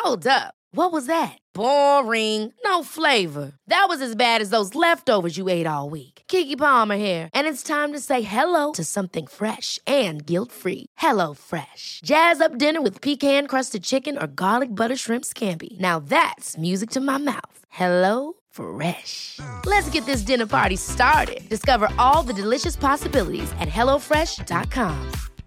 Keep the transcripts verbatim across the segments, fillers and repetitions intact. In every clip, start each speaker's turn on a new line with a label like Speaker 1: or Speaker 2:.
Speaker 1: Hold up. What was that? Boring. No flavor. That was as bad as those leftovers you ate all week. Keke Palmer here, and it's time to say hello to something fresh and guilt-free. Hello Fresh. Jazz up dinner with pecan-crusted chicken or garlic butter shrimp scampi. Now that's music to my mouth. Hello Fresh. Let's get this dinner party started. Discover all the delicious possibilities at hello fresh dot com.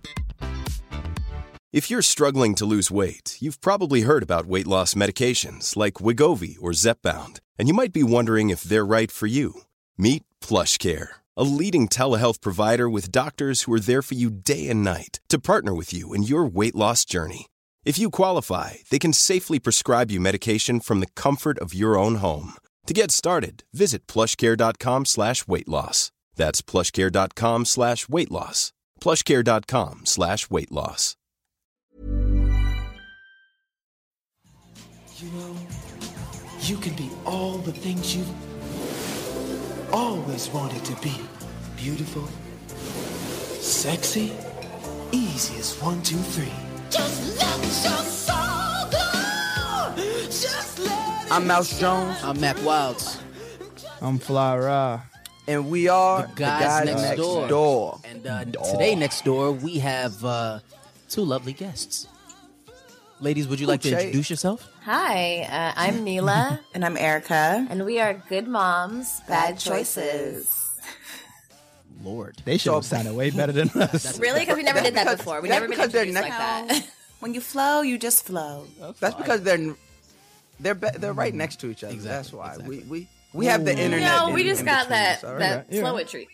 Speaker 2: If you're struggling to lose weight, you've probably heard about weight loss medications like Wegovy or Zepbound, and you might be wondering if they're right for you. Meet PlushCare, a leading telehealth provider with doctors who are there for you day and night to partner with you in your weight loss journey. If you qualify, they can safely prescribe you medication from the comfort of your own home. To get started, visit plushcare.com slash weight loss. That's plushcare.com slash weight loss. plushcare.com slash weight loss.
Speaker 3: You know, you can be all the things you've always wanted to be. Beautiful, sexy, easy as one, two, three. Just let your soul go. Just let it
Speaker 4: I'm Mouse Jones.
Speaker 5: I'm Mac Wilds.
Speaker 6: I'm Fly Ra.
Speaker 4: And we are
Speaker 5: the guys,
Speaker 4: the guys
Speaker 5: next,
Speaker 4: next
Speaker 5: door.
Speaker 4: door.
Speaker 5: And uh, today next door, we have uh, two lovely guests. Ladies, would you like to
Speaker 4: Jay.
Speaker 5: introduce yourself?
Speaker 7: Hi, uh, I'm Neela.
Speaker 8: And I'm Erica.
Speaker 7: And we are Good Moms, Bad, Bad Choices.
Speaker 8: choices.
Speaker 5: Lord.
Speaker 6: They should have
Speaker 4: So-
Speaker 6: sounded way better than us.
Speaker 7: Really? Because we never
Speaker 4: That's
Speaker 7: did that
Speaker 4: because-
Speaker 7: before. We
Speaker 4: that's
Speaker 7: never been
Speaker 4: because they're
Speaker 7: introduced like
Speaker 4: next-
Speaker 7: that.
Speaker 8: When you flow, you just flow.
Speaker 4: That's because they're they're be- they're right next to each other.
Speaker 5: Exactly,
Speaker 4: That's why
Speaker 5: exactly.
Speaker 4: we we we have the internet.
Speaker 7: No,
Speaker 4: in-
Speaker 7: we just
Speaker 4: in
Speaker 7: got
Speaker 4: between
Speaker 7: that
Speaker 4: us, all right?
Speaker 7: that
Speaker 6: Yeah.
Speaker 7: flowetry.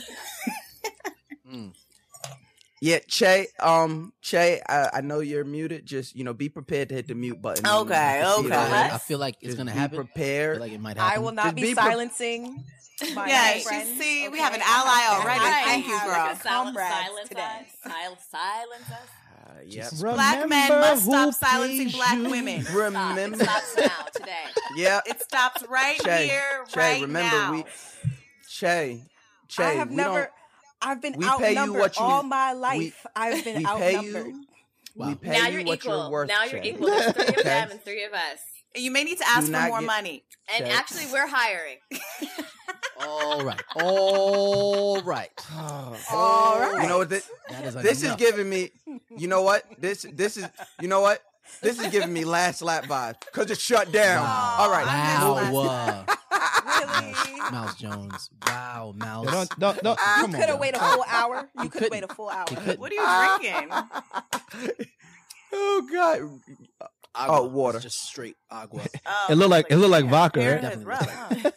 Speaker 5: Mm.
Speaker 4: Yeah, Che. Um, Che. I, I know you're muted. Just you know, be prepared to hit the mute button.
Speaker 8: Okay,
Speaker 4: I can see it
Speaker 8: okay.
Speaker 4: already.
Speaker 5: I feel like it's
Speaker 4: Just
Speaker 5: going to
Speaker 4: be
Speaker 5: happen. I
Speaker 4: prepared.
Speaker 5: feel like it might
Speaker 9: I
Speaker 5: happen.
Speaker 9: will not
Speaker 4: Just
Speaker 9: be
Speaker 4: be pre-
Speaker 9: silencing my
Speaker 8: Yeah,
Speaker 9: friends.
Speaker 8: you see, we
Speaker 9: okay?
Speaker 8: have an ally already.
Speaker 9: I
Speaker 8: Thank you,
Speaker 9: have
Speaker 8: girl.
Speaker 9: like a silence,
Speaker 8: Comrades
Speaker 9: silence
Speaker 8: today.
Speaker 9: us. Sil- silence us.
Speaker 4: Uh, yep.
Speaker 8: Black men
Speaker 6: Remember
Speaker 8: must stop
Speaker 6: who
Speaker 8: silencing
Speaker 6: pays
Speaker 8: black
Speaker 6: you.
Speaker 8: women.
Speaker 4: Remember.
Speaker 9: It stops now, today.
Speaker 4: Yeah.
Speaker 8: It stops right
Speaker 4: Che,
Speaker 8: here,
Speaker 4: Che,
Speaker 8: right
Speaker 4: remember
Speaker 8: now.
Speaker 4: we. Che. Che.
Speaker 9: I have
Speaker 4: we
Speaker 9: never.
Speaker 4: don't.
Speaker 9: I've been
Speaker 4: we pay you
Speaker 9: outnumbered
Speaker 4: what you-
Speaker 9: all my life.
Speaker 4: we-
Speaker 9: I've been
Speaker 4: We pay
Speaker 9: outnumbered.
Speaker 4: you.
Speaker 5: Wow.
Speaker 4: We pay
Speaker 7: Now
Speaker 4: you
Speaker 7: you're
Speaker 4: what
Speaker 7: equal.
Speaker 4: you're worth.
Speaker 7: now you're
Speaker 4: Che.
Speaker 7: equal. There's three of
Speaker 4: Okay.
Speaker 7: them and three of us.
Speaker 8: You may need to ask
Speaker 4: Do
Speaker 8: for
Speaker 4: not
Speaker 8: more
Speaker 4: get-
Speaker 8: money.
Speaker 7: And
Speaker 4: Okay.
Speaker 7: actually, we're hiring.
Speaker 5: All right. All right.
Speaker 4: All right. You know what? This,
Speaker 5: That is
Speaker 4: this is
Speaker 5: enough.
Speaker 4: giving me. You know what? This this is. You know what? This is giving me last lap vibes because it's shut down.
Speaker 5: Wow.
Speaker 4: All right.
Speaker 5: Wow.
Speaker 9: Really?
Speaker 5: Mouse, Mouse Jones. Wow, Mouse.
Speaker 6: Yeah, don't, don't, don't,
Speaker 9: You
Speaker 6: come on,
Speaker 9: could have
Speaker 6: bro.
Speaker 9: waited a full hour. You
Speaker 5: He
Speaker 9: could have
Speaker 5: couldn't.
Speaker 9: waited a full hour.
Speaker 5: He couldn't.
Speaker 8: What are you drinking?
Speaker 4: Oh God.
Speaker 5: Agua.
Speaker 4: Oh, water.
Speaker 5: It's just straight agua.
Speaker 8: Oh,
Speaker 6: It looked like it looked like vodka,
Speaker 8: Here
Speaker 6: right?
Speaker 8: it is,
Speaker 5: Definitely.
Speaker 8: rough, huh?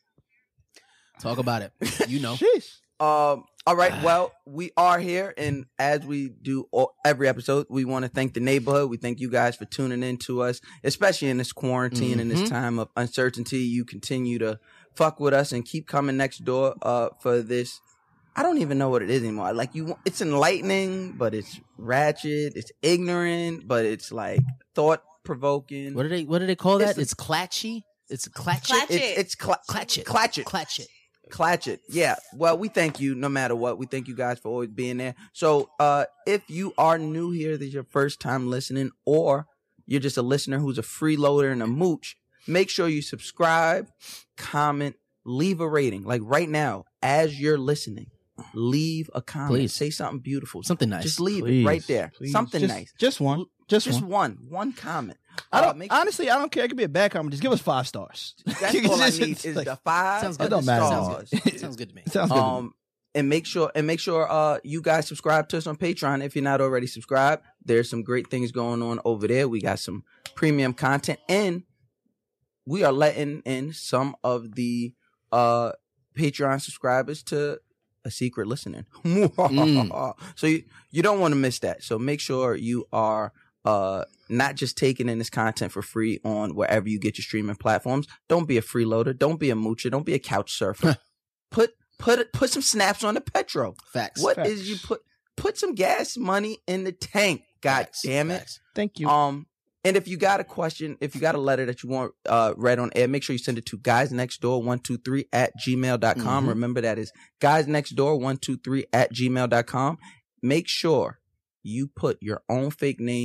Speaker 5: Talk about it. You know.
Speaker 6: Sheesh.
Speaker 4: Um. All right. Well, we are here, and as we do all, every episode, we want to thank the neighborhood. We thank you guys for tuning in to us, especially in this quarantine and
Speaker 5: Mhm.
Speaker 4: this time of uncertainty. You continue to fuck with us and keep coming next door. Uh, for this, I don't even know what it is anymore. Like you, it's enlightening, but it's ratchet. It's ignorant, but it's like thought provoking.
Speaker 5: What do they what do they call that?
Speaker 4: It's a-
Speaker 5: It's clatchy? It's clatchy?
Speaker 8: Clatch-
Speaker 4: It's it's cla-
Speaker 5: Clatch it.
Speaker 4: Clatch it.
Speaker 5: Clatch it.
Speaker 4: Clatch it. Yeah. Well, we thank you no matter what. We thank you guys for always being there. So uh if you are new here, this is your first time listening, or you're just a listener who's a freeloader and a mooch, make sure you subscribe, comment, leave a rating. Like right now, as you're listening, leave a comment.
Speaker 5: Please.
Speaker 4: Say something beautiful.
Speaker 5: Something nice.
Speaker 4: Just leave
Speaker 6: Please,
Speaker 4: it right there.
Speaker 6: please.
Speaker 4: Something
Speaker 6: Just-
Speaker 4: nice.
Speaker 6: Just one. Just,
Speaker 4: Just
Speaker 6: one.
Speaker 4: one. One comment.
Speaker 6: I
Speaker 4: Uh,
Speaker 6: don't.
Speaker 4: make-
Speaker 6: honestly, I don't care. It could be a bad comment. Just give us five stars.
Speaker 4: That's all I
Speaker 6: Just-
Speaker 4: need is
Speaker 6: like,
Speaker 4: the five
Speaker 5: Sounds
Speaker 4: of
Speaker 6: It don't
Speaker 4: the
Speaker 6: matter.
Speaker 4: stars.
Speaker 5: Sounds good. Sounds good to me.
Speaker 6: Sounds good. to me.
Speaker 4: Um, and make sure and make sure uh you guys subscribe to us on Patreon if you're not already subscribed. There's some great things going on over there. We got some premium content, and we are letting in some of the uh Patreon subscribers to a secret listening.
Speaker 5: Mm.
Speaker 4: So you you don't want to miss that. So make sure you are uh not just taking in this content for free on wherever you get your streaming platforms. Don't be a freeloader. Don't be a moocher. Don't be a couch surfer. put put put some snaps on the petro.
Speaker 5: Facts.
Speaker 4: What is
Speaker 6: Facts.
Speaker 4: you put put some gas money in the tank? God
Speaker 5: Facts.
Speaker 4: damn it.
Speaker 5: Facts.
Speaker 6: Thank you.
Speaker 4: Um, and if you got a question, if you got a letter that you want uh, read on air, make sure you send it to guys next door one two three at gmail dot com.
Speaker 5: Mhm.
Speaker 4: Remember, that is guys next door one two three at gmail dot com. Make sure you put your own fake name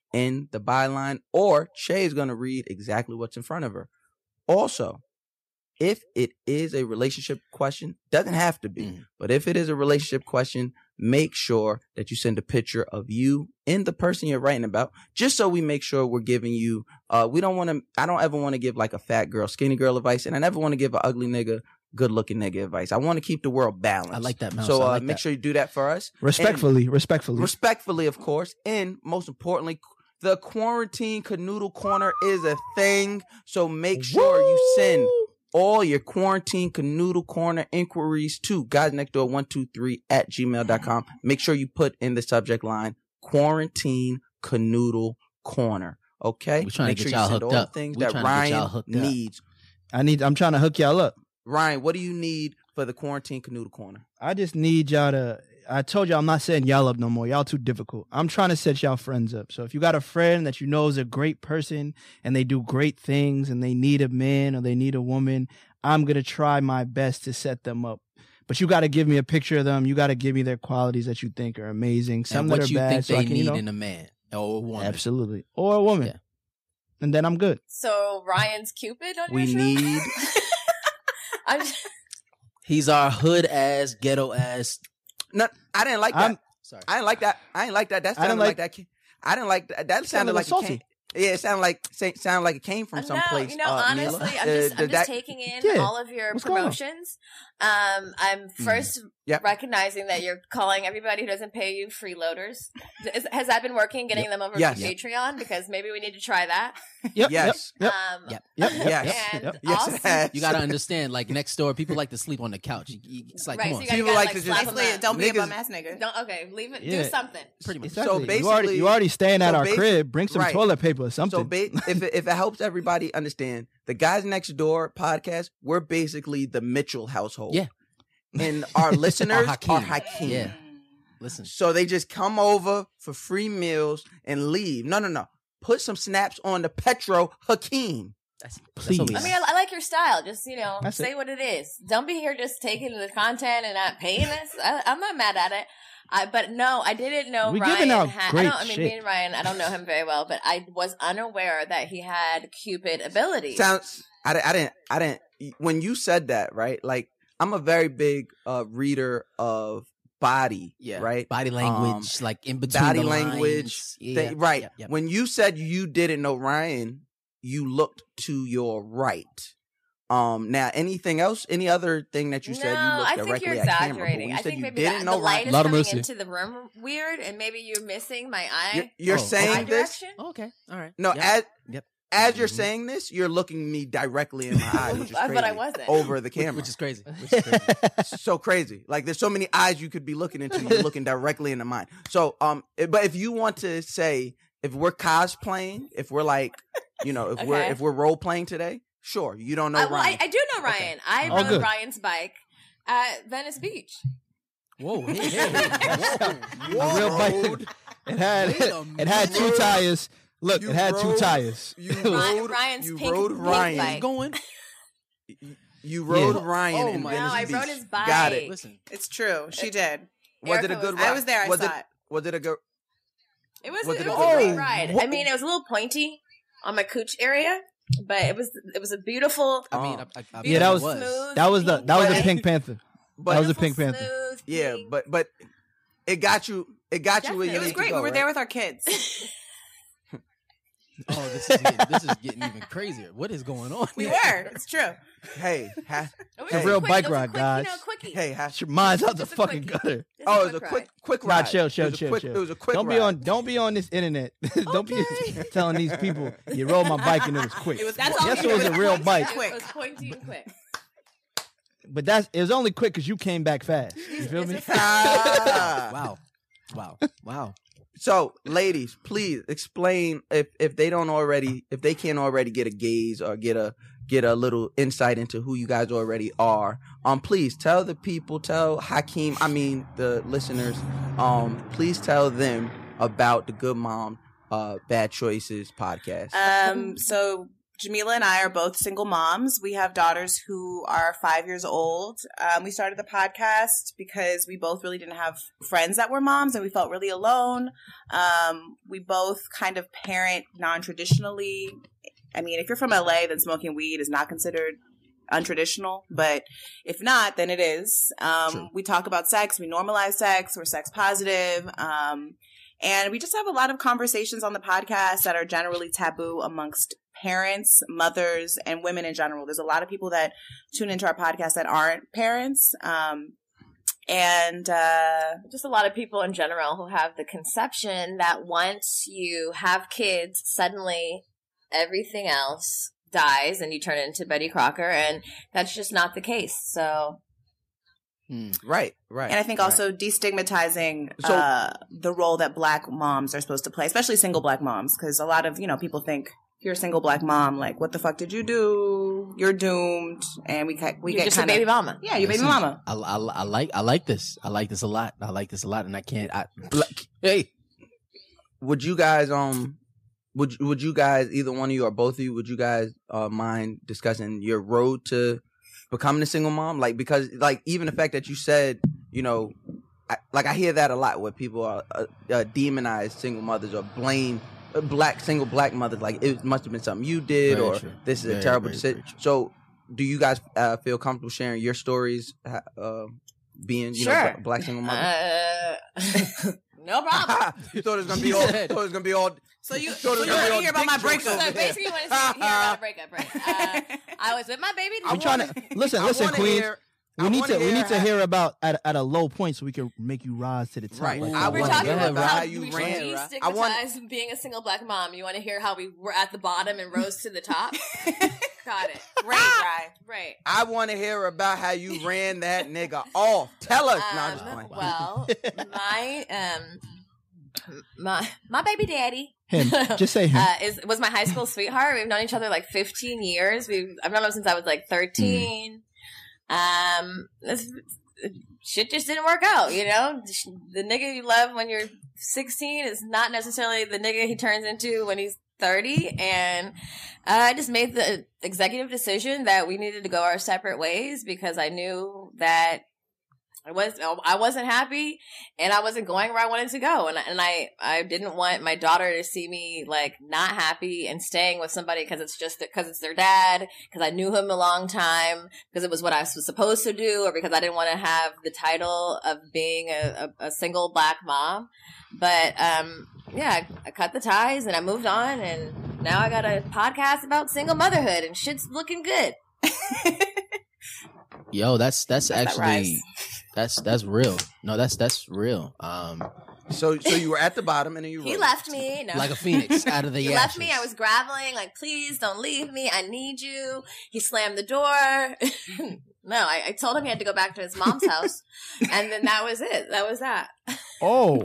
Speaker 4: in the byline, or Shay is going to read exactly what's in front of her. Also, if it is a relationship question, doesn't have to be,
Speaker 5: Mm.
Speaker 4: but if it is a relationship question, make sure that you send a picture of you and the person you're writing about, just so we make sure we're giving you, uh, we don't want to, I don't ever want to give like a fat girl, skinny girl advice, and I never want to give an ugly nigga, good looking nigga advice. I want to keep the world balanced.
Speaker 5: I like that, Mouse.
Speaker 4: So
Speaker 5: I
Speaker 4: uh,
Speaker 5: like
Speaker 4: make
Speaker 5: that.
Speaker 4: sure you do that for us.
Speaker 6: Respectfully, respectfully.
Speaker 4: And respectfully, of course. And most importantly, the Quarantine Canoodle Corner is a thing. So make sure you send all your Quarantine Canoodle Corner inquiries to guys next door one two three at gmail dot com. Make sure you put in the subject line Quarantine Canoodle Corner. Okay?
Speaker 5: We're trying to
Speaker 4: Make
Speaker 5: get
Speaker 4: sure you
Speaker 5: y'all
Speaker 4: send
Speaker 5: hooked
Speaker 4: all
Speaker 5: up.
Speaker 4: the things
Speaker 5: We're
Speaker 4: that
Speaker 5: trying to get y'all
Speaker 4: Ryan
Speaker 5: hooked up.
Speaker 4: needs.
Speaker 6: I need. I'm trying to hook y'all up.
Speaker 4: Ryan, what do you need for the Quarantine Canoodle Corner?
Speaker 6: I just need y'all to. I told y'all I'm not setting y'all up no more. Y'all too difficult. I'm trying to set y'all friends up. So if you got a friend that you know is a great person and they do great things and they need a man or they need a woman, I'm gonna try my best to set them up. But you got to give me a picture of them. You got to give me their qualities that you think are amazing. Some
Speaker 5: And
Speaker 6: that
Speaker 5: what
Speaker 6: are
Speaker 5: you
Speaker 6: bad.
Speaker 5: think
Speaker 6: so
Speaker 5: they
Speaker 6: I can,
Speaker 5: need
Speaker 6: you know,
Speaker 5: in a man or a woman.
Speaker 6: absolutely, or a woman,
Speaker 5: Yeah.
Speaker 6: and then I'm good.
Speaker 7: So Ryan's Cupid on
Speaker 4: We
Speaker 7: your show?
Speaker 4: need
Speaker 7: I'm just,
Speaker 5: He's our hood ass, ghetto ass.
Speaker 4: no, I didn't like that.
Speaker 6: I'm-
Speaker 5: Sorry.
Speaker 4: I didn't like that. I didn't like that. That
Speaker 6: I didn't
Speaker 4: sounded like,
Speaker 6: like-
Speaker 4: that. Came, I didn't like that. That
Speaker 6: It
Speaker 4: sounded
Speaker 6: sounded
Speaker 4: like it
Speaker 6: salty.
Speaker 4: came. Yeah, it sounded like say, sounded like it came from
Speaker 7: no,
Speaker 4: someplace.
Speaker 7: you know,
Speaker 4: uh,
Speaker 7: honestly,
Speaker 4: Mila.
Speaker 7: I'm
Speaker 4: Uh,
Speaker 7: just, I'm
Speaker 4: did
Speaker 7: just
Speaker 4: that-
Speaker 7: taking in
Speaker 6: Yeah.
Speaker 7: all of your
Speaker 6: What's going on?
Speaker 7: promotions. Um, I'm first
Speaker 4: Yep.
Speaker 7: recognizing that you're calling everybody who doesn't pay you freeloaders. Is, has that been working, getting them over
Speaker 4: Yes.
Speaker 7: to Patreon? Because maybe we need to try that.
Speaker 6: Yep.
Speaker 4: Yes.
Speaker 6: Yep.
Speaker 7: Um,
Speaker 5: Yep.
Speaker 6: Yep. Yep.
Speaker 4: Yes.
Speaker 6: Yep.
Speaker 7: And
Speaker 6: Yep.
Speaker 4: Yes,
Speaker 7: also,
Speaker 4: it has.
Speaker 5: You got to understand, like next door, people like to sleep on the couch. You- you- It's like,
Speaker 7: right,
Speaker 5: come
Speaker 7: so
Speaker 5: on.
Speaker 7: you gotta,
Speaker 4: People
Speaker 7: gotta,
Speaker 4: like
Speaker 7: like
Speaker 4: to
Speaker 7: slap
Speaker 4: just-
Speaker 7: them
Speaker 8: Basically,
Speaker 7: up.
Speaker 8: don't be a
Speaker 4: Niggas-
Speaker 8: bum ass nigga.
Speaker 7: Don't okay, leave it.
Speaker 6: Yeah.
Speaker 7: Do something.
Speaker 5: Pretty much.
Speaker 6: Exactly.
Speaker 4: So
Speaker 6: you already
Speaker 4: basically-
Speaker 6: you already staying at
Speaker 4: so
Speaker 6: our
Speaker 4: basi-
Speaker 6: crib. Bring some
Speaker 4: right.
Speaker 6: toilet paper or something.
Speaker 4: So ba- if it, if it helps everybody understand, the Guys Next Door podcast, we're basically the Mitchell household.
Speaker 5: Yeah.
Speaker 4: And our listeners
Speaker 5: Hakeem.
Speaker 4: are Hakeem.
Speaker 5: Yeah. Listen.
Speaker 4: So they just come over for free meals and leave. No, no, no. Put some snaps on the Petro Hakeem.
Speaker 5: That's,
Speaker 6: Please.
Speaker 5: That's what we
Speaker 7: I mean, I, I like your style. Just you know,
Speaker 6: That's
Speaker 7: say
Speaker 6: it.
Speaker 7: what it is. Don't be here just taking the content and not paying us. I, I'm not mad at it. I, but no, I didn't know
Speaker 6: We
Speaker 7: Ryan
Speaker 6: giving out
Speaker 7: had. I
Speaker 6: great
Speaker 7: don't. I mean,
Speaker 6: shit.
Speaker 7: me and Ryan, I don't know him very well, but I was unaware that he had Cupid abilities.
Speaker 4: Sounds. I, di- I didn't. I didn't. When you said that, right? Like I'm a very big uh, reader of body.
Speaker 5: Yeah.
Speaker 4: Right.
Speaker 5: Body language, like in between
Speaker 4: Body
Speaker 5: the
Speaker 4: language.
Speaker 5: lines. Yeah,
Speaker 4: thing- right.
Speaker 5: yeah, yeah.
Speaker 4: When you said you didn't know Ryan, you looked to your right. Um. Now, anything else? Any other thing that you said?
Speaker 7: no,
Speaker 4: you looked
Speaker 7: I think
Speaker 4: directly
Speaker 7: you're
Speaker 4: at camera. But
Speaker 7: exaggerating.
Speaker 4: when you
Speaker 7: I
Speaker 4: said
Speaker 7: think
Speaker 4: you
Speaker 7: maybe
Speaker 4: didn't
Speaker 7: the,
Speaker 4: know
Speaker 7: the light
Speaker 4: Ryan,
Speaker 7: is
Speaker 5: Lot of
Speaker 7: coming
Speaker 5: mercy.
Speaker 7: into the room weird, and maybe you're missing my eye.
Speaker 4: you're, you're
Speaker 5: Oh,
Speaker 4: saying
Speaker 7: eye
Speaker 4: this.
Speaker 7: direction.
Speaker 5: Oh, okay. All right.
Speaker 4: No,
Speaker 5: Yep.
Speaker 4: as
Speaker 5: Yep.
Speaker 4: as you're
Speaker 5: Mhm.
Speaker 4: saying this, you're looking me directly in my eyes, which is crazy.
Speaker 7: But I wasn't.
Speaker 4: Over the
Speaker 5: Which,
Speaker 4: camera,
Speaker 5: which is crazy. Which is crazy.
Speaker 4: It's so crazy. Like there's so many eyes you could be looking into. You're looking directly into mine. So um, eh, but if you want to say if we're cosplaying, if we're like, you know, if we're
Speaker 7: Okay.
Speaker 4: if we're role playing today, sure. You don't know
Speaker 7: I, well, I,
Speaker 4: Ryan.
Speaker 7: I do know Ryan. I
Speaker 6: Oh,
Speaker 7: rode
Speaker 6: good.
Speaker 7: Ryan's bike at Venice Beach.
Speaker 5: Whoa. Hey, hey, hey. Whoa.
Speaker 6: A real bike. It had
Speaker 5: Wait a
Speaker 6: it had two
Speaker 4: minute.
Speaker 6: tires. Look,
Speaker 4: You
Speaker 6: it had two
Speaker 4: rode-
Speaker 6: tires.
Speaker 4: You
Speaker 7: Ryan-
Speaker 4: rode,
Speaker 7: Ryan's
Speaker 4: you
Speaker 7: pink-
Speaker 4: rode
Speaker 7: pink
Speaker 4: Ryan.
Speaker 7: bike.
Speaker 5: Going.
Speaker 4: You rode
Speaker 6: Yeah.
Speaker 4: Ryan
Speaker 5: Oh
Speaker 4: in
Speaker 5: my-
Speaker 4: Venice
Speaker 7: No, I
Speaker 4: Beach.
Speaker 7: rode his bike.
Speaker 4: Got it.
Speaker 5: Listen.
Speaker 8: It's true. She did.
Speaker 4: Was it a
Speaker 7: Erica
Speaker 4: good
Speaker 7: was-
Speaker 4: ride?
Speaker 8: I was there. I
Speaker 4: was
Speaker 8: saw
Speaker 4: it,
Speaker 8: it.
Speaker 4: Was it a good?
Speaker 7: It was,
Speaker 4: Was
Speaker 7: it
Speaker 4: it a
Speaker 7: was
Speaker 4: good
Speaker 7: a great
Speaker 4: ride?
Speaker 7: ride.
Speaker 4: What-
Speaker 7: I mean, it was a little pointy on my cooch area, but it was it was a beautiful,
Speaker 5: I mean,
Speaker 4: Oh.
Speaker 5: I, I, I
Speaker 6: Yeah, that was-
Speaker 7: smooth,
Speaker 6: That was the that was the
Speaker 7: pink
Speaker 6: Pink Panther.
Speaker 4: But
Speaker 6: That was a
Speaker 7: beautiful,
Speaker 6: Pink Panther.
Speaker 7: smooth,
Speaker 4: yeah,
Speaker 7: pink.
Speaker 4: but but it got you. It got you where you
Speaker 7: Definitely.
Speaker 8: It was
Speaker 4: need
Speaker 8: great.
Speaker 4: to go,
Speaker 8: we were
Speaker 4: right?
Speaker 8: there with our kids.
Speaker 5: Oh, this is getting, this is getting even crazier. What is going on?
Speaker 8: We
Speaker 5: here?
Speaker 8: were. It's true.
Speaker 4: Hey, ha-
Speaker 7: It was
Speaker 4: A
Speaker 7: a
Speaker 4: real
Speaker 7: quick-
Speaker 6: bike
Speaker 7: it was a
Speaker 6: ride,
Speaker 7: quick,
Speaker 6: guys.
Speaker 7: You know, quickie.
Speaker 4: hey, ha-
Speaker 6: Mine's out the
Speaker 7: Just a
Speaker 6: fucking
Speaker 7: quickie.
Speaker 6: gutter.
Speaker 7: Just
Speaker 4: Oh, it was a
Speaker 7: ride.
Speaker 4: quick, quick
Speaker 6: Nah,
Speaker 4: ride.
Speaker 6: chill,
Speaker 4: It
Speaker 6: chill,
Speaker 4: was a
Speaker 6: chill,
Speaker 4: quick-
Speaker 6: chill.
Speaker 4: It was a quick
Speaker 6: Don't
Speaker 4: ride.
Speaker 6: be on don't be on this internet. Don't be telling these people you rode my bike and it was quick.
Speaker 8: It was.
Speaker 7: That's all
Speaker 6: yes,
Speaker 7: you
Speaker 6: it was
Speaker 7: did.
Speaker 6: a real bike,
Speaker 7: It was pointy and quick.
Speaker 6: but that's it was only quick because you came back fast. You feel me?
Speaker 4: Ah.
Speaker 5: Wow. Wow. Wow.
Speaker 4: So, ladies, please explain if if they don't already, if they can't already get a gaze or get a get a little insight into who you guys already are. Um, please tell the people, tell Hakeem, I mean the listeners, um, please tell them about the Good Mom, uh, Bad Choices podcast.
Speaker 8: Um. So Jamila and I are both single moms. We have daughters who are five years old. Um, we started the podcast because we both really didn't have friends that were moms, and we felt really alone. Um, we both kind of parent non-traditionally. I mean, if you're from L A, then smoking weed is not considered untraditional, but if not, then it is. Um, we talk about sex. We normalize sex. We're sex positive. Um, and we just have a lot of conversations on the podcast that are generally taboo amongst parents, mothers, and women in general. There's a lot of people that tune into our podcast that aren't parents. Um, and uh,
Speaker 7: just a lot of people in general who have the conception that once you have kids, suddenly everything else dies and you turn into Betty Crocker, and that's just not the case. So
Speaker 4: Mm. Right, right.
Speaker 8: And I think
Speaker 4: right.
Speaker 8: also destigmatizing
Speaker 4: So-
Speaker 8: uh, the role that black moms are supposed to play, especially single black moms, because a lot of, you know, people think if you're a single black mom, like, what the fuck did you do? You're doomed. And we, ca- we
Speaker 7: you're
Speaker 8: get
Speaker 7: just
Speaker 8: kinda,
Speaker 7: a baby mama.
Speaker 8: Yeah, you're baby
Speaker 5: Listen,
Speaker 8: mama.
Speaker 5: I, I, I like I like this. I like this a lot. I like this a lot, and I can't. I,
Speaker 4: Hey, would you guys um would would you guys, either one of you or both of you, would you guys uh mind discussing your road to becoming a single mom? Like, because like even the fact that you said, you know, I, like I hear that a lot where people are uh, uh, demonize single mothers or blame uh, black single black mothers, like it must have been something you did
Speaker 5: Very
Speaker 4: or
Speaker 5: true.
Speaker 4: this is
Speaker 5: Very,
Speaker 4: a terrible
Speaker 5: very,
Speaker 4: decision.
Speaker 5: very true.
Speaker 4: So, do you guys uh, feel comfortable sharing your stories, uh, being you know
Speaker 7: Sure.
Speaker 4: bla- black single mothers?
Speaker 7: Uh, no problem.
Speaker 4: You thought it was gonna be all. Thought it was gonna be all.
Speaker 8: So you,
Speaker 4: So
Speaker 8: so
Speaker 4: there's
Speaker 8: you
Speaker 4: gonna be
Speaker 8: want
Speaker 4: all
Speaker 8: to hear about my
Speaker 4: dick jokes
Speaker 8: breakup?
Speaker 4: over
Speaker 7: So
Speaker 4: there.
Speaker 7: basically, you want to hear about a breakup, right? Uh, I was with my baby.
Speaker 6: We trying to listen,
Speaker 4: I
Speaker 6: listen,
Speaker 4: wanna
Speaker 6: Queens.
Speaker 4: hear- I
Speaker 6: we need
Speaker 4: wanna
Speaker 6: to we
Speaker 4: hear
Speaker 6: need to
Speaker 4: how-
Speaker 6: hear about at, at a low point so we can make you rise to the top.
Speaker 4: Right.
Speaker 6: Like
Speaker 4: I
Speaker 6: that.
Speaker 7: We're
Speaker 4: wanna
Speaker 7: talking
Speaker 4: hear
Speaker 7: about
Speaker 4: about
Speaker 7: how
Speaker 4: how you
Speaker 7: we
Speaker 4: ran,
Speaker 7: should
Speaker 4: right? I want-
Speaker 7: destigmatize being a single black mom. You want to hear how we were at the bottom and rose to the top? Got it.
Speaker 8: Great, Rye.
Speaker 7: Right.
Speaker 4: I want to hear about how you ran that nigga off. Tell us. no, I'm just
Speaker 7: Um,
Speaker 4: playing.
Speaker 7: well, my um, my my baby daddy.
Speaker 6: Him. Just say him.
Speaker 7: Uh, is was my high school sweetheart. We've known each other like fifteen years. We've I've known him since I was like thirteen. Um, this, shit just didn't work out. You know, the nigga you love when you're sixteen is not necessarily the nigga he turns into when he's thirty. And uh, I just made the executive decision that we needed to go our separate ways because I knew that I was I wasn't happy and I wasn't going where I wanted to go, and and I I didn't want my daughter to see me like not happy and staying with somebody because it's just because it's their dad, because I knew him a long time, because it was what I was supposed to do, or because I didn't want to have the title of being a, a, a single black mom. But um yeah, I, I cut the ties and I moved on, and now I got a podcast about single motherhood and shit's looking good.
Speaker 5: Yo, that's that's
Speaker 8: that
Speaker 5: actually
Speaker 8: rise.
Speaker 5: that's that's real. No, that's that's real. Um,
Speaker 4: So, so you were at the bottom and then you
Speaker 7: He
Speaker 4: rose.
Speaker 7: left me. No.
Speaker 5: like a phoenix out of the
Speaker 7: He
Speaker 5: ashes.
Speaker 7: left me. I was groveling, like, please don't leave me. I need you. He slammed the door. no, I, I told him he had to go back to his mom's house. And then that was it. That was that.
Speaker 6: Oh.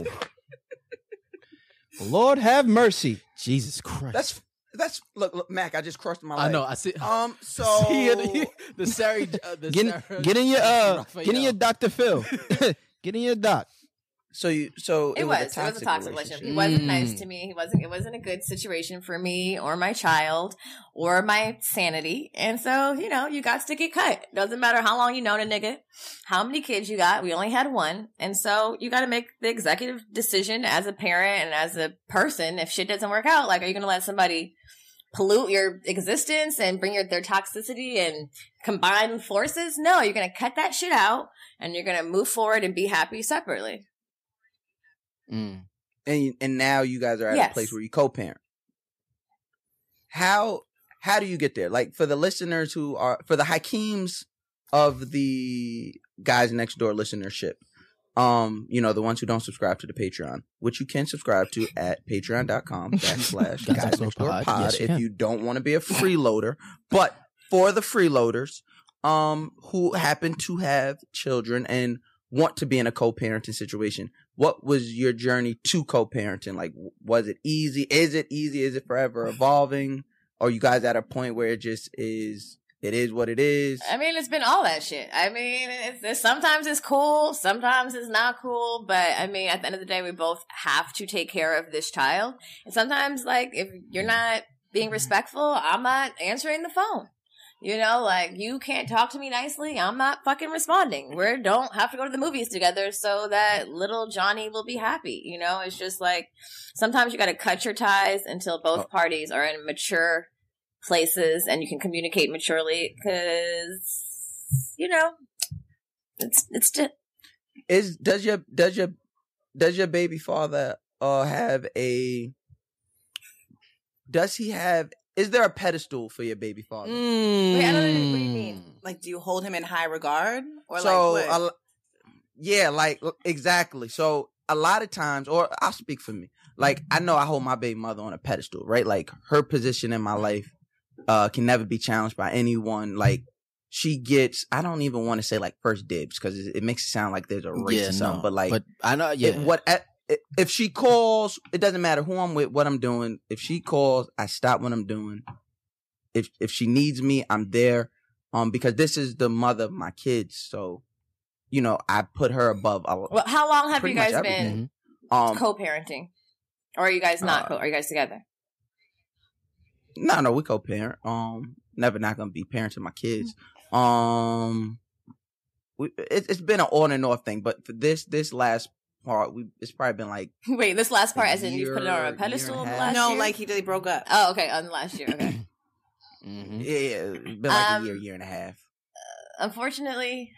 Speaker 6: Lord have mercy.
Speaker 5: Jesus Christ.
Speaker 4: That's that's look, look, Mac. I just crushed my leg.
Speaker 5: I know. I see.
Speaker 4: Um. So
Speaker 5: See it, the Sarah, uh, the
Speaker 6: Get,
Speaker 5: Sarah,
Speaker 6: get in your uh
Speaker 5: Raphael.
Speaker 6: get in your Doctor Phil. Get in your doc.
Speaker 4: so you so
Speaker 7: It,
Speaker 4: it,
Speaker 7: was.
Speaker 4: a
Speaker 7: It was a
Speaker 4: toxic
Speaker 7: toxic relationship. He wasn't nice to me. He wasn't, it wasn't a good situation for me or my child or my sanity. And so, you know, you got to get cut. Doesn't matter how long you known a nigga, how many kids you got. We only had one. And so you got to make the executive decision as a parent and as a person. If shit doesn't work out, like, are you going to let somebody pollute your existence and bring your, their toxicity and combine forces? No, you're going to cut that shit out and you're going to move forward and be happy separately.
Speaker 5: Mm.
Speaker 4: and you- and now you guys are at
Speaker 7: Yes.
Speaker 4: a place where you co-parent. How how do you get there? Like for the listeners who are for the Hakeems of the Guys Next Door listenership, um, you know, the ones who don't subscribe to the Patreon, which you can subscribe to at patreon.com backslash
Speaker 5: Guys
Speaker 4: Guys
Speaker 5: Next
Speaker 4: Next
Speaker 5: Door
Speaker 4: Door
Speaker 5: Pod.
Speaker 4: Pod
Speaker 5: Yes, you
Speaker 4: if
Speaker 5: can.
Speaker 4: you don't want to be a freeloader. But for the freeloaders, um, who happen to have children and want to be in a co-parenting situation, what was your journey to co-parenting? Like, was it easy? Is it easy? Is it forever evolving? Or you guys at a point where it just is, it is what it is?
Speaker 7: I mean, it's been all that shit. I mean, it's, it's, sometimes it's cool, sometimes it's not cool, but I mean, at the end of the day, we both have to take care of this child. And sometimes, like, if you're not being respectful, I'm not answering the phone. You know, like, you can't talk to me nicely, I'm not fucking responding. We don't have to go to the movies together so that little Johnny will be happy. You know, it's just like, sometimes you got to cut your ties until both
Speaker 4: Oh.
Speaker 7: parties are in mature places and you can communicate maturely, because, you know, it's, it's just,
Speaker 4: Is does your does your does your baby father uh have a does he have is there a pedestal for your baby father?
Speaker 7: Wait, I don't know what you mean.
Speaker 8: Like, do you hold him in high regard? Or
Speaker 4: so
Speaker 8: like,
Speaker 4: a
Speaker 8: what?
Speaker 4: lo- yeah, like exactly. So a lot of times, or I'll speak for me. Like, I know I hold my baby mother on a pedestal, right? Like, her position in my life uh can never be challenged by anyone. Like, she gets, I don't even want to say like first dibs because it, it makes it sound like there's a race
Speaker 5: Yeah,
Speaker 4: or something.
Speaker 5: no,
Speaker 4: But like,
Speaker 5: but I know, yeah.
Speaker 4: It- what I- if she calls, it doesn't matter who I'm with, what I'm doing. If she calls, I stop what I'm doing. If if she needs me, I'm there. Um, because this is the mother of my kids, so you know I put her above. All,
Speaker 7: well, how long have
Speaker 4: pretty
Speaker 7: you
Speaker 4: much
Speaker 7: guys
Speaker 4: everything.
Speaker 7: been
Speaker 4: Um,
Speaker 7: co-parenting? Or are you guys not?
Speaker 4: Uh,
Speaker 7: co- are you guys together?
Speaker 4: no, no, we co-parent. Um, never not gonna be parents of my kids. Um, we, it, it's been an on and off thing, but for this this last part, we it's probably been like
Speaker 7: Wait, this last part,
Speaker 4: a
Speaker 7: as in you put it on
Speaker 4: year-
Speaker 7: a
Speaker 4: year
Speaker 7: pedestal
Speaker 4: and a
Speaker 7: in the
Speaker 4: half.
Speaker 7: last
Speaker 8: no,
Speaker 7: year?
Speaker 8: like he they broke up.
Speaker 7: Oh, okay, on the last year, okay.
Speaker 5: Mhm.
Speaker 4: yeah, yeah it's been like
Speaker 7: Um,
Speaker 4: a year, year and a half.
Speaker 7: Unfortunately,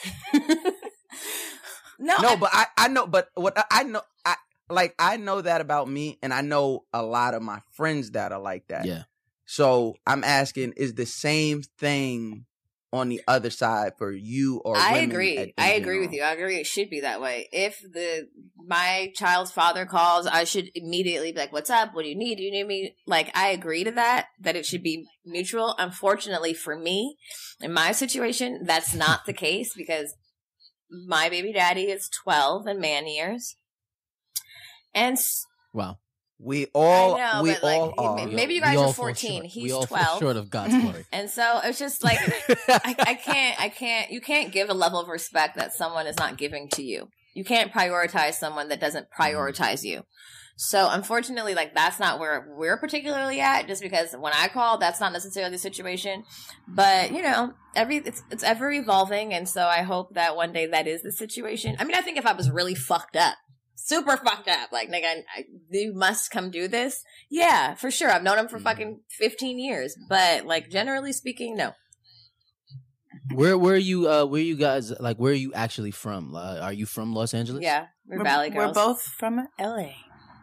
Speaker 7: no,
Speaker 4: No,
Speaker 7: I-
Speaker 4: but I, I know, but what I- I know, I like, I know that about me, and I know a lot of my friends that are like that.
Speaker 5: Yeah.
Speaker 4: So I'm asking, is the same thing on the other side for you or
Speaker 7: I
Speaker 4: women
Speaker 7: agree.
Speaker 4: at- in
Speaker 7: I agree with
Speaker 4: general?
Speaker 7: you. I agree. It should be that way. If the my child's father calls, I should immediately be like, "What's up? What do you need? Do you need me?" Like, I agree to that. That it should be mutual. Unfortunately for me, in my situation, that's not the case because my baby daddy is twelve in man years, and s-
Speaker 5: Wow.
Speaker 4: We all,
Speaker 7: I know,
Speaker 4: we
Speaker 7: but, like,
Speaker 4: all are.
Speaker 7: maybe you
Speaker 5: We
Speaker 7: guys
Speaker 5: all
Speaker 7: are
Speaker 5: fall
Speaker 7: fourteen.
Speaker 5: short.
Speaker 7: He's
Speaker 5: we all
Speaker 7: twelve.
Speaker 5: fall short of God's glory.
Speaker 7: And so it's just like I, I can't, I can't, you can't give a level of respect that someone is not giving to you. You can't prioritize someone that doesn't prioritize you. So unfortunately, like that's not where we're particularly at. Just because when I call, that's not necessarily the situation. But you know, every it's it's ever evolving, and so I hope that one day that is the situation. I mean, I think if I was really fucked up. Super fucked up. Like, nigga, I, you must come do this. Yeah, for sure. I've known him for fucking fifteen years. But, like, generally speaking, no.
Speaker 5: Where where are you uh where are you guys like where are you actually from? Uh, are you from Los Angeles?
Speaker 7: Yeah, we're,
Speaker 8: We're,
Speaker 7: Valley
Speaker 8: we're
Speaker 7: girls.
Speaker 8: both from L A.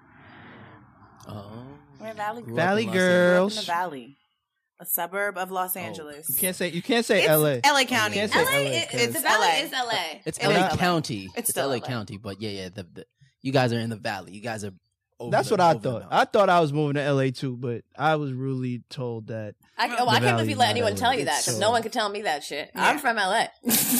Speaker 5: Oh.
Speaker 8: We're Valley
Speaker 5: Grew
Speaker 8: girls.
Speaker 5: up
Speaker 6: Valley
Speaker 5: in Los
Speaker 8: Grew up in
Speaker 6: girls.
Speaker 8: the Valley, a suburb of Los Angeles.
Speaker 6: You can't say you can't say
Speaker 8: It's
Speaker 6: L A.
Speaker 8: L A County.
Speaker 6: You can't
Speaker 7: L
Speaker 6: say
Speaker 7: A,
Speaker 6: L A,
Speaker 7: it-
Speaker 6: 'cause-
Speaker 7: it's the Valley
Speaker 8: L A.
Speaker 7: is L A.
Speaker 5: It's
Speaker 7: It
Speaker 5: L A
Speaker 7: is
Speaker 8: L A.
Speaker 5: County.
Speaker 8: It's
Speaker 5: It's,
Speaker 8: still
Speaker 5: L A
Speaker 8: L A.
Speaker 5: County, but yeah, yeah, the, the you guys are in the valley. You guys are over
Speaker 6: That's
Speaker 5: the-
Speaker 6: what I
Speaker 5: over the
Speaker 6: thought.
Speaker 5: mountain.
Speaker 6: I thought I was moving to L A too, but I was really told that
Speaker 7: I, oh,
Speaker 6: The
Speaker 7: I can't
Speaker 6: Valley
Speaker 7: believe you
Speaker 6: is
Speaker 7: let
Speaker 6: not
Speaker 7: anyone
Speaker 6: L A.
Speaker 7: tell you that
Speaker 6: It's
Speaker 7: because
Speaker 6: so-
Speaker 7: no one could tell me that shit.
Speaker 8: Yeah.
Speaker 7: I'm from L A.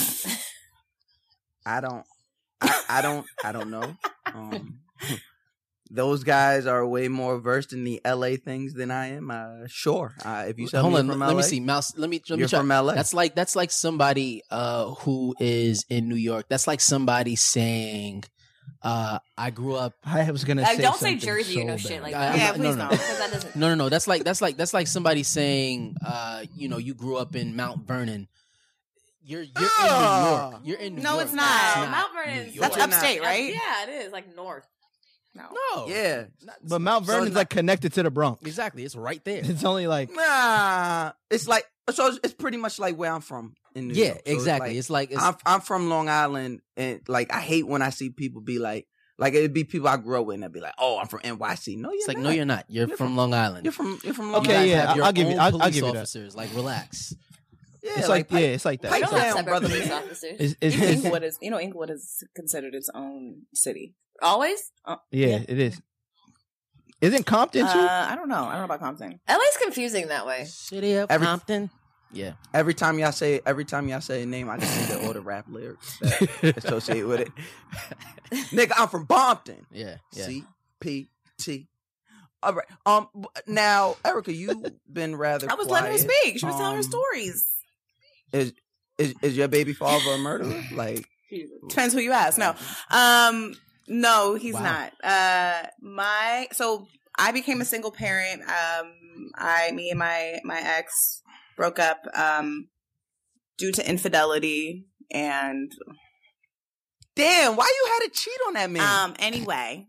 Speaker 4: I don't, I, I don't, I don't know. Um, those guys are way more versed in the L A things than I am. Uh, sure, uh, if you tell
Speaker 5: Hold
Speaker 4: me
Speaker 5: on,
Speaker 4: you're from
Speaker 5: let
Speaker 4: L A,
Speaker 5: me see. Mouse, let me let me
Speaker 4: you're
Speaker 5: try.
Speaker 4: from L A.
Speaker 5: That's like that's like somebody uh who is in New York. That's like somebody saying, uh, I grew up.
Speaker 6: I was gonna
Speaker 7: Like,
Speaker 6: say
Speaker 7: don't say
Speaker 6: something
Speaker 7: Jersey or
Speaker 6: so
Speaker 7: no
Speaker 6: bad.
Speaker 7: shit like
Speaker 5: I-
Speaker 7: that.
Speaker 5: I'm
Speaker 8: Yeah,
Speaker 5: not-
Speaker 8: please
Speaker 5: no, no,
Speaker 8: don't.
Speaker 5: no.
Speaker 7: Because that doesn't.
Speaker 5: No, no, no. That's like that's like that's like somebody saying, uh, you know, you grew up in Mount Vernon. You're you're in New
Speaker 4: Ah.
Speaker 5: York. You're in New
Speaker 8: No,
Speaker 5: York.
Speaker 8: it's not.
Speaker 7: No,
Speaker 5: It's
Speaker 7: Mount
Speaker 5: New
Speaker 7: Vernon's
Speaker 5: York.
Speaker 8: That's upstate, right?
Speaker 7: Yeah, it is like north.
Speaker 8: No.
Speaker 5: No.
Speaker 4: yeah,
Speaker 6: But Mount
Speaker 4: So
Speaker 6: Vernon's
Speaker 4: not-
Speaker 6: like connected to the Bronx.
Speaker 5: Exactly. It's right there.
Speaker 6: It's only like
Speaker 4: nah. It's like so. It's, it's pretty much like where I'm from in New
Speaker 5: Yeah,
Speaker 4: York. So
Speaker 5: exactly.
Speaker 4: It's like,
Speaker 5: It's like it's
Speaker 4: I'm I'm from Long Island, and like I hate when I see people be like, like it'd be people I grew up with, and they'd be like, "Oh, I'm from N Y C." No, you're
Speaker 5: it's like
Speaker 4: not.
Speaker 5: no, you're not. You're,
Speaker 4: You're
Speaker 5: from,
Speaker 4: from-
Speaker 5: Long Island.
Speaker 4: You're from you're from Long
Speaker 6: Okay,
Speaker 5: You guys
Speaker 6: yeah,
Speaker 5: have
Speaker 6: I'll-
Speaker 5: your
Speaker 6: I'll give you-
Speaker 5: own
Speaker 6: I'll- I'll
Speaker 5: police
Speaker 6: give you that.
Speaker 5: officers. Like relax.
Speaker 4: Yeah,
Speaker 6: it's like,
Speaker 4: pipe-
Speaker 6: yeah, it's like that.
Speaker 7: We
Speaker 4: pipe
Speaker 7: don't have
Speaker 4: down,
Speaker 7: separate
Speaker 4: brother.
Speaker 7: police officers.
Speaker 6: It's, it's,
Speaker 8: Even
Speaker 6: it's-
Speaker 8: Inglewood is, you know, Inglewood is considered its own city.
Speaker 7: Always?
Speaker 6: yeah, it is. Isn't Compton too?
Speaker 8: Uh, I don't know. I don't know about Compton.
Speaker 7: L A's confusing that way.
Speaker 5: City of
Speaker 4: Every-
Speaker 5: Compton. Yeah.
Speaker 4: Every time y'all say every time y'all say a name, I just think of all the rap lyrics that associate with it. Nigga, I'm from Bompton.
Speaker 5: Yeah. Yeah.
Speaker 4: C P T. All right. Um. b- Now, Erica, you've been rather.
Speaker 8: I was letting her
Speaker 4: quiet.
Speaker 8: speak. She was telling her
Speaker 4: Um,
Speaker 8: stories.
Speaker 4: Is is is your baby father a murderer? Like,
Speaker 8: Depends who you ask. No. Um, no, he's
Speaker 5: Wow.
Speaker 8: not. Uh, my, so I became a single parent. Um, I, me and my my ex broke up um, due to infidelity, and
Speaker 4: damn, why you had to cheat on that man?
Speaker 8: Um, anyway.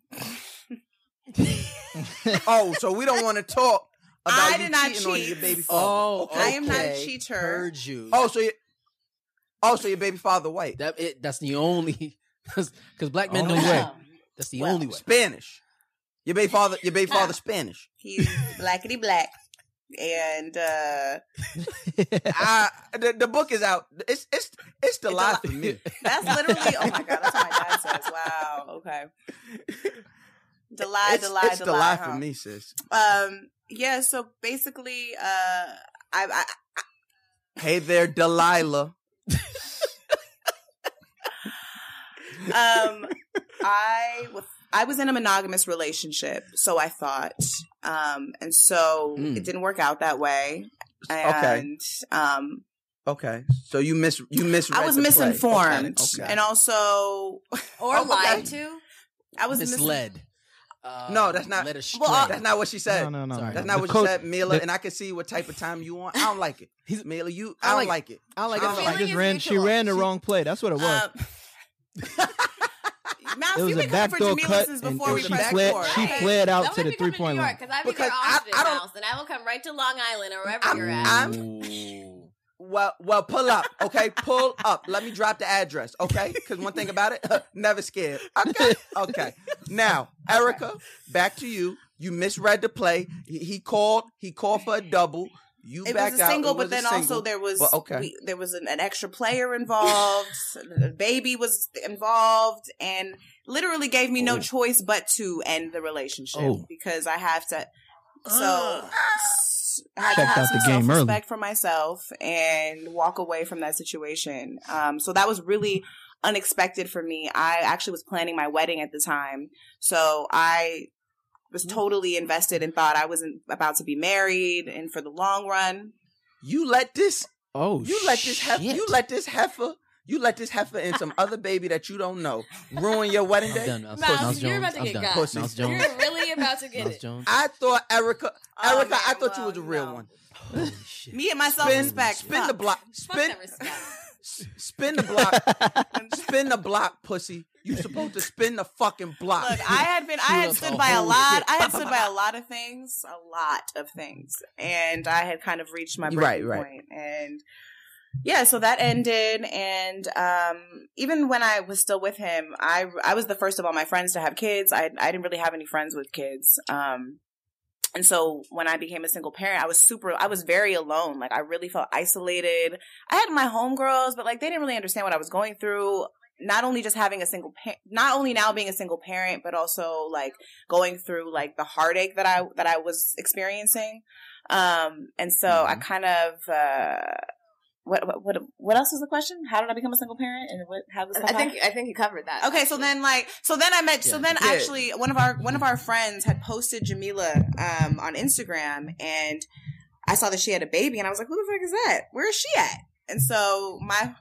Speaker 4: Oh, so we don't want to talk about
Speaker 8: I
Speaker 4: you
Speaker 8: did not
Speaker 4: cheating on
Speaker 8: cheat.
Speaker 4: your baby father.
Speaker 5: Oh,
Speaker 8: I am not a
Speaker 5: okay.
Speaker 8: cheater.
Speaker 5: Heard you.
Speaker 4: Oh, so you, oh, so your baby father white?
Speaker 5: That it, that's the only because black men
Speaker 6: Only
Speaker 5: don't
Speaker 6: way.
Speaker 5: way. That's the
Speaker 8: Well,
Speaker 5: only way.
Speaker 4: Spanish. Your baby father. Your baby father Spanish.
Speaker 8: He's blackity black. And uh,
Speaker 4: I, the, the book is out. It's it's it's the
Speaker 8: It's a
Speaker 4: lie
Speaker 8: lie.
Speaker 4: for me.
Speaker 8: that's literally, oh my God, that's what my dad says. Wow, okay. The lie,
Speaker 4: It's,
Speaker 8: the lie,
Speaker 4: it's
Speaker 8: the,
Speaker 4: the
Speaker 8: lie,
Speaker 4: lie
Speaker 8: huh?
Speaker 4: for me, sis.
Speaker 8: Um, yeah, so basically, uh, I, I
Speaker 4: Hey there, Delilah.
Speaker 8: um, I was I was in a monogamous relationship, so I thought, um, and so
Speaker 5: Mm.
Speaker 8: it didn't work out that way,
Speaker 4: Okay.
Speaker 8: and um,
Speaker 4: Okay, so you mis you misread
Speaker 8: I was
Speaker 4: the play.
Speaker 8: misinformed,
Speaker 4: Okay, okay.
Speaker 8: and also
Speaker 7: Or
Speaker 4: Oh,
Speaker 7: lied
Speaker 4: okay.
Speaker 7: to.
Speaker 8: I was mis-
Speaker 5: Misled. Uh,
Speaker 4: No, that's not-
Speaker 5: Led astray.
Speaker 8: Well, uh,
Speaker 4: That's not what she said.
Speaker 6: No, no, no.
Speaker 5: Sorry.
Speaker 4: That's
Speaker 6: no.
Speaker 4: not
Speaker 6: The
Speaker 4: what
Speaker 6: coach-
Speaker 4: you said, Mila.
Speaker 6: the-
Speaker 4: And I can see what type of time you want. I don't like it.
Speaker 5: He's-
Speaker 4: Mila, you.
Speaker 5: I
Speaker 4: I don't
Speaker 5: like-
Speaker 4: like it.
Speaker 5: I don't like
Speaker 4: I
Speaker 5: it.
Speaker 4: don't
Speaker 8: Feeling
Speaker 4: like
Speaker 6: She
Speaker 4: it.
Speaker 6: just
Speaker 8: is
Speaker 6: ran. She
Speaker 8: mutual.
Speaker 6: ran the
Speaker 8: She-
Speaker 6: wrong play. That's what it was.
Speaker 8: Um, now,
Speaker 6: it was
Speaker 8: you've
Speaker 6: a
Speaker 8: been coming for
Speaker 6: backdoor
Speaker 8: Jamila
Speaker 6: cut,
Speaker 8: since
Speaker 6: and
Speaker 8: before we
Speaker 6: she
Speaker 8: pressed
Speaker 6: fled.
Speaker 8: record.
Speaker 6: She
Speaker 8: Okay.
Speaker 6: fled out
Speaker 7: Don't
Speaker 6: to
Speaker 7: make
Speaker 6: the
Speaker 7: me come
Speaker 6: three point
Speaker 7: New York,
Speaker 6: line.
Speaker 7: because I'll be
Speaker 4: Because
Speaker 7: there
Speaker 4: I-
Speaker 7: Austin
Speaker 4: I don't-
Speaker 7: House, and I will come right to Long Island or wherever
Speaker 4: I'm-
Speaker 7: you're at.
Speaker 4: I'm-
Speaker 5: Ooh.
Speaker 4: Well, well, pull up, okay? Pull up. Let me drop the address, okay? Because one thing about it, never scared. Okay, okay. Now, Erica, back to you. You misread the play. He, he called. He called for a double. You
Speaker 8: It
Speaker 4: backed
Speaker 8: was a
Speaker 4: out.
Speaker 8: single,
Speaker 4: It was
Speaker 8: but
Speaker 4: a
Speaker 8: then also
Speaker 4: single.
Speaker 8: there was
Speaker 4: But okay.
Speaker 8: we, there was an, an extra player involved. The baby was involved, and literally gave me no
Speaker 5: Oh.
Speaker 8: choice but to end the relationship
Speaker 5: Oh.
Speaker 8: because I have to. So
Speaker 4: Ah.
Speaker 8: I had to
Speaker 6: Checked
Speaker 8: have
Speaker 6: out
Speaker 8: some
Speaker 6: the game
Speaker 8: self-respect for myself and walk away from that situation. Um, so that was really unexpected for me. I actually was planning my wedding at the time, so I was totally invested and thought I wasn't about to be married, and for the long run.
Speaker 4: You let this.
Speaker 5: Oh,
Speaker 4: You let this. Hef-
Speaker 5: shit.
Speaker 4: you let this heifer. You let this heifer and some other baby that you don't know ruin your wedding
Speaker 5: I'm
Speaker 4: day.
Speaker 5: done. Mouse,
Speaker 7: Mouse,
Speaker 5: Mouse
Speaker 7: you're
Speaker 5: Jones.
Speaker 7: about to
Speaker 5: I'm
Speaker 7: get
Speaker 5: done.
Speaker 7: got.
Speaker 4: Pussy.
Speaker 5: Mouse Jones.
Speaker 7: You're really about to get
Speaker 5: Mouse
Speaker 7: it.
Speaker 5: Jones.
Speaker 4: I thought Erica.
Speaker 8: Oh,
Speaker 4: Erica,
Speaker 8: man,
Speaker 4: I thought you
Speaker 8: well,
Speaker 4: was a real
Speaker 8: no.
Speaker 4: one.
Speaker 5: Holy shit.
Speaker 8: Me and my
Speaker 4: Spin,
Speaker 8: self-respect.
Speaker 4: spin the
Speaker 8: Fuck.
Speaker 4: block.
Speaker 7: Fuck
Speaker 4: Spin,
Speaker 7: that respect.
Speaker 4: spin the block. Spin the block, pussy. You supposed to spin the fucking block.
Speaker 8: Look, I had been, I
Speaker 5: Shoot
Speaker 8: had
Speaker 5: up
Speaker 8: stood
Speaker 5: the
Speaker 8: by a
Speaker 5: whole
Speaker 8: lot.
Speaker 5: shit.
Speaker 8: I had stood by a lot of things, a lot of things, and I had kind of reached my breaking
Speaker 4: Right, right.
Speaker 8: point. And yeah, so that ended, and um, even when I was still with him, I I was the first of all my friends to have kids. I I didn't really have any friends with kids. Um, and so when I became a single parent, I was super, I was very alone. Like I really felt isolated. I had my homegirls, but like they didn't really understand what I was going through. Not only just having a single parent, not only now being a single parent, but also like going through like the heartache that I, that I was experiencing. Um, and so I kind of, uh, what, what, what, what else was the question? How did I become a single parent? And what, how was
Speaker 7: I think I think you covered that.
Speaker 8: Okay, so then like so then I met so
Speaker 5: Yeah.
Speaker 8: then
Speaker 4: Yeah.
Speaker 8: actually one of our one of our friends had posted Jamila um on Instagram, and I saw that she had a baby, and I was like, who the fuck is that? Where is she at? And so my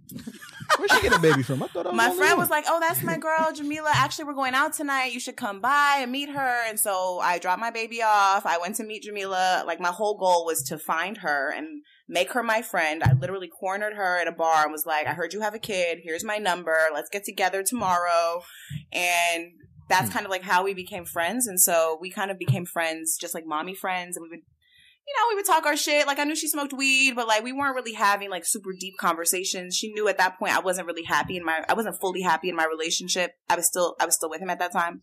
Speaker 6: Where'd she get a baby from? I thought I was
Speaker 8: my
Speaker 6: on the
Speaker 8: friend
Speaker 6: road.
Speaker 8: was like, oh, that's my girl Jamila. Actually, we're going out tonight. You should come by and meet her. And so I dropped my baby off. I went to meet Jamila. Like my whole goal was to find her and make her my friend. I literally cornered her at a bar and was like, I heard you have a kid. Here's my number. Let's get together tomorrow. And that's kind of like how we became friends. And so we kind of became friends, just like mommy friends. And we would, you know, we would talk our shit. Like I knew she smoked weed, but like we weren't really having like super deep conversations. She knew at that point I wasn't really happy in my, I wasn't fully happy in my relationship. I was still, I was still with him at that time.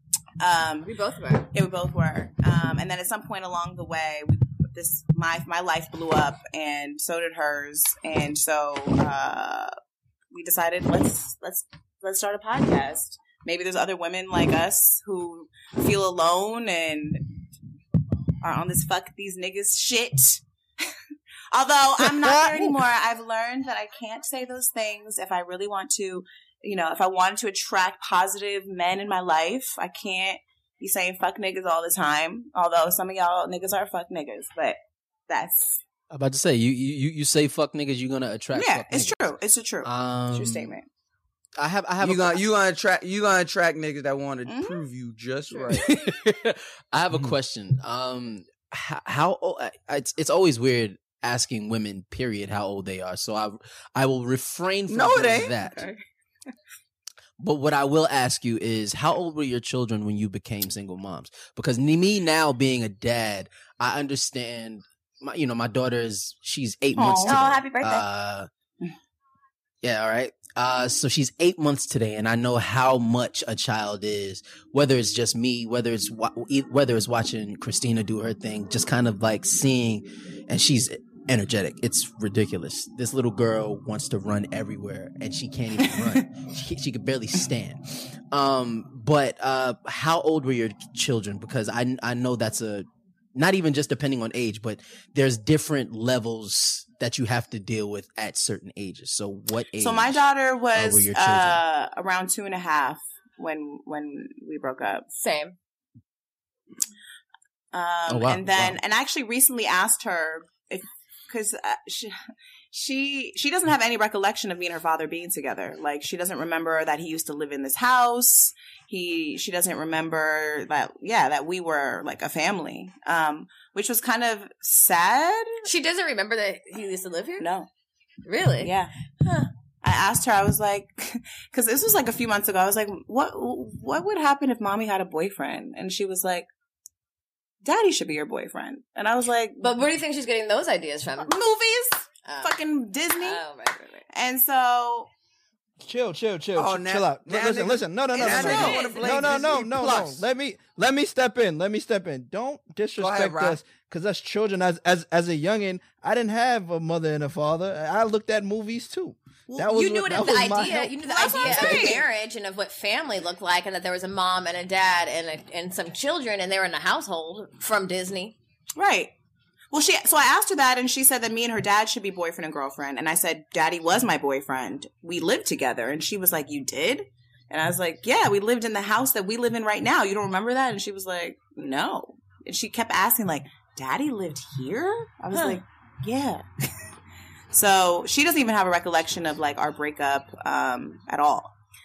Speaker 8: Um,
Speaker 7: We both were.
Speaker 8: yeah, we both were. Um, and then at some point along the way, we, this my my life blew up, and so did hers. And so uh, we decided let's let's let's start a podcast. Maybe there's other women like us who feel alone and are on this fuck these niggas shit. Although I'm not there anymore. I've learned that I can't say those things if I really want to. You know, if I wanted to attract positive men in my life, I can't be saying fuck niggas all the time. Although some of y'all niggas are fuck niggas, but that's
Speaker 5: I'm about to say you you you say fuck niggas, you're gonna attract.
Speaker 8: yeah,
Speaker 5: fuck
Speaker 8: it's
Speaker 5: niggas.
Speaker 8: true. It's a true,
Speaker 5: Um,
Speaker 8: true statement.
Speaker 5: I have. I have.
Speaker 4: You
Speaker 5: a,
Speaker 4: gonna you gonna attract you gonna attract niggas that want to
Speaker 8: Mhm.
Speaker 4: prove you just right.
Speaker 5: I have a
Speaker 4: Mhm.
Speaker 5: question. Um, how, how old? I- It's it's always weird asking women, period, how old they are. So I I will refrain from
Speaker 4: No, it
Speaker 5: doing
Speaker 4: ain't.
Speaker 5: that.
Speaker 8: Okay.
Speaker 5: But what I will ask you is, how old were your children when you became single moms? Because me now being a dad, I understand. My, you know, my daughter is she's eight
Speaker 8: Aw.
Speaker 5: months
Speaker 8: Oh,
Speaker 5: today.
Speaker 7: happy birthday.
Speaker 5: Uh, yeah, all right. Uh, so she's eight months today, and I know how much a child is. Whether it's just me, whether it's wa- e- whether it's watching Christina do her thing, just kind of like seeing, and she's energetic. It's ridiculous. This little girl wants to run everywhere, and she can't even run. She she could barely stand. Um, but uh, how old were your children? Because I I know that's a not even just depending on age, but there's different levels that you have to deal with at certain ages. So what age?
Speaker 8: So my daughter
Speaker 5: were
Speaker 8: was
Speaker 5: your children?
Speaker 8: uh, around two and a half when when we broke up.
Speaker 7: Same.
Speaker 8: Um,
Speaker 5: Oh, wow,
Speaker 8: and then
Speaker 5: wow.
Speaker 8: and I actually recently asked her if because uh, she she she doesn't have any recollection of me and her father being together. Like she doesn't remember that he used to live in this house. He she doesn't remember that yeah that we were like a family. Um, which was kind of sad.
Speaker 7: She doesn't remember that he used to live here?
Speaker 8: No.
Speaker 7: Really?
Speaker 8: Yeah.
Speaker 7: Huh.
Speaker 8: I asked her, I was like, because this was like a few months ago. I was like, what what would happen if mommy had a boyfriend? And she was like, daddy should be your boyfriend. And I was like,
Speaker 7: But where do you think she's getting those ideas from?
Speaker 8: movies,
Speaker 7: Oh.
Speaker 8: fucking Disney.
Speaker 7: Oh, right, right, right.
Speaker 8: And so,
Speaker 6: Chill, chill, chill,
Speaker 4: Oh,
Speaker 6: chill,
Speaker 4: now-
Speaker 6: chill out.
Speaker 4: now
Speaker 6: listen,
Speaker 4: niggas-
Speaker 6: listen. No, no, no,
Speaker 4: now
Speaker 6: no, no,
Speaker 4: niggas
Speaker 6: no.
Speaker 4: wanna blame
Speaker 6: No, no, no,
Speaker 4: Disney
Speaker 6: no, no.
Speaker 4: Plus.
Speaker 6: Let me let me step in. Let me step in. Don't disrespect
Speaker 4: Rob.
Speaker 6: us, because us children, as as as a youngin, I didn't have a mother and a father. I looked at movies too. That was
Speaker 7: you knew
Speaker 6: what,
Speaker 7: it
Speaker 6: that
Speaker 7: as the
Speaker 6: was my
Speaker 7: idea.
Speaker 6: help.
Speaker 7: You knew the
Speaker 8: That's what
Speaker 7: idea
Speaker 8: I'm
Speaker 7: of
Speaker 8: saying.
Speaker 7: marriage and of what family looked like, and that there was a mom and a dad and a, and some children, and they were in a household from Disney.
Speaker 8: right. Well, she, so I asked her that, and she said that me and her dad should be boyfriend and girlfriend. And I said, daddy was my boyfriend. We lived together. And she was like, you did? And I was like, yeah, we lived in the house that we live in right now. You don't remember that? And she was like, no. And she kept asking, like, daddy lived here? I was
Speaker 7: Huh.
Speaker 8: like, yeah. So she doesn't even have a recollection of like our breakup um, at all.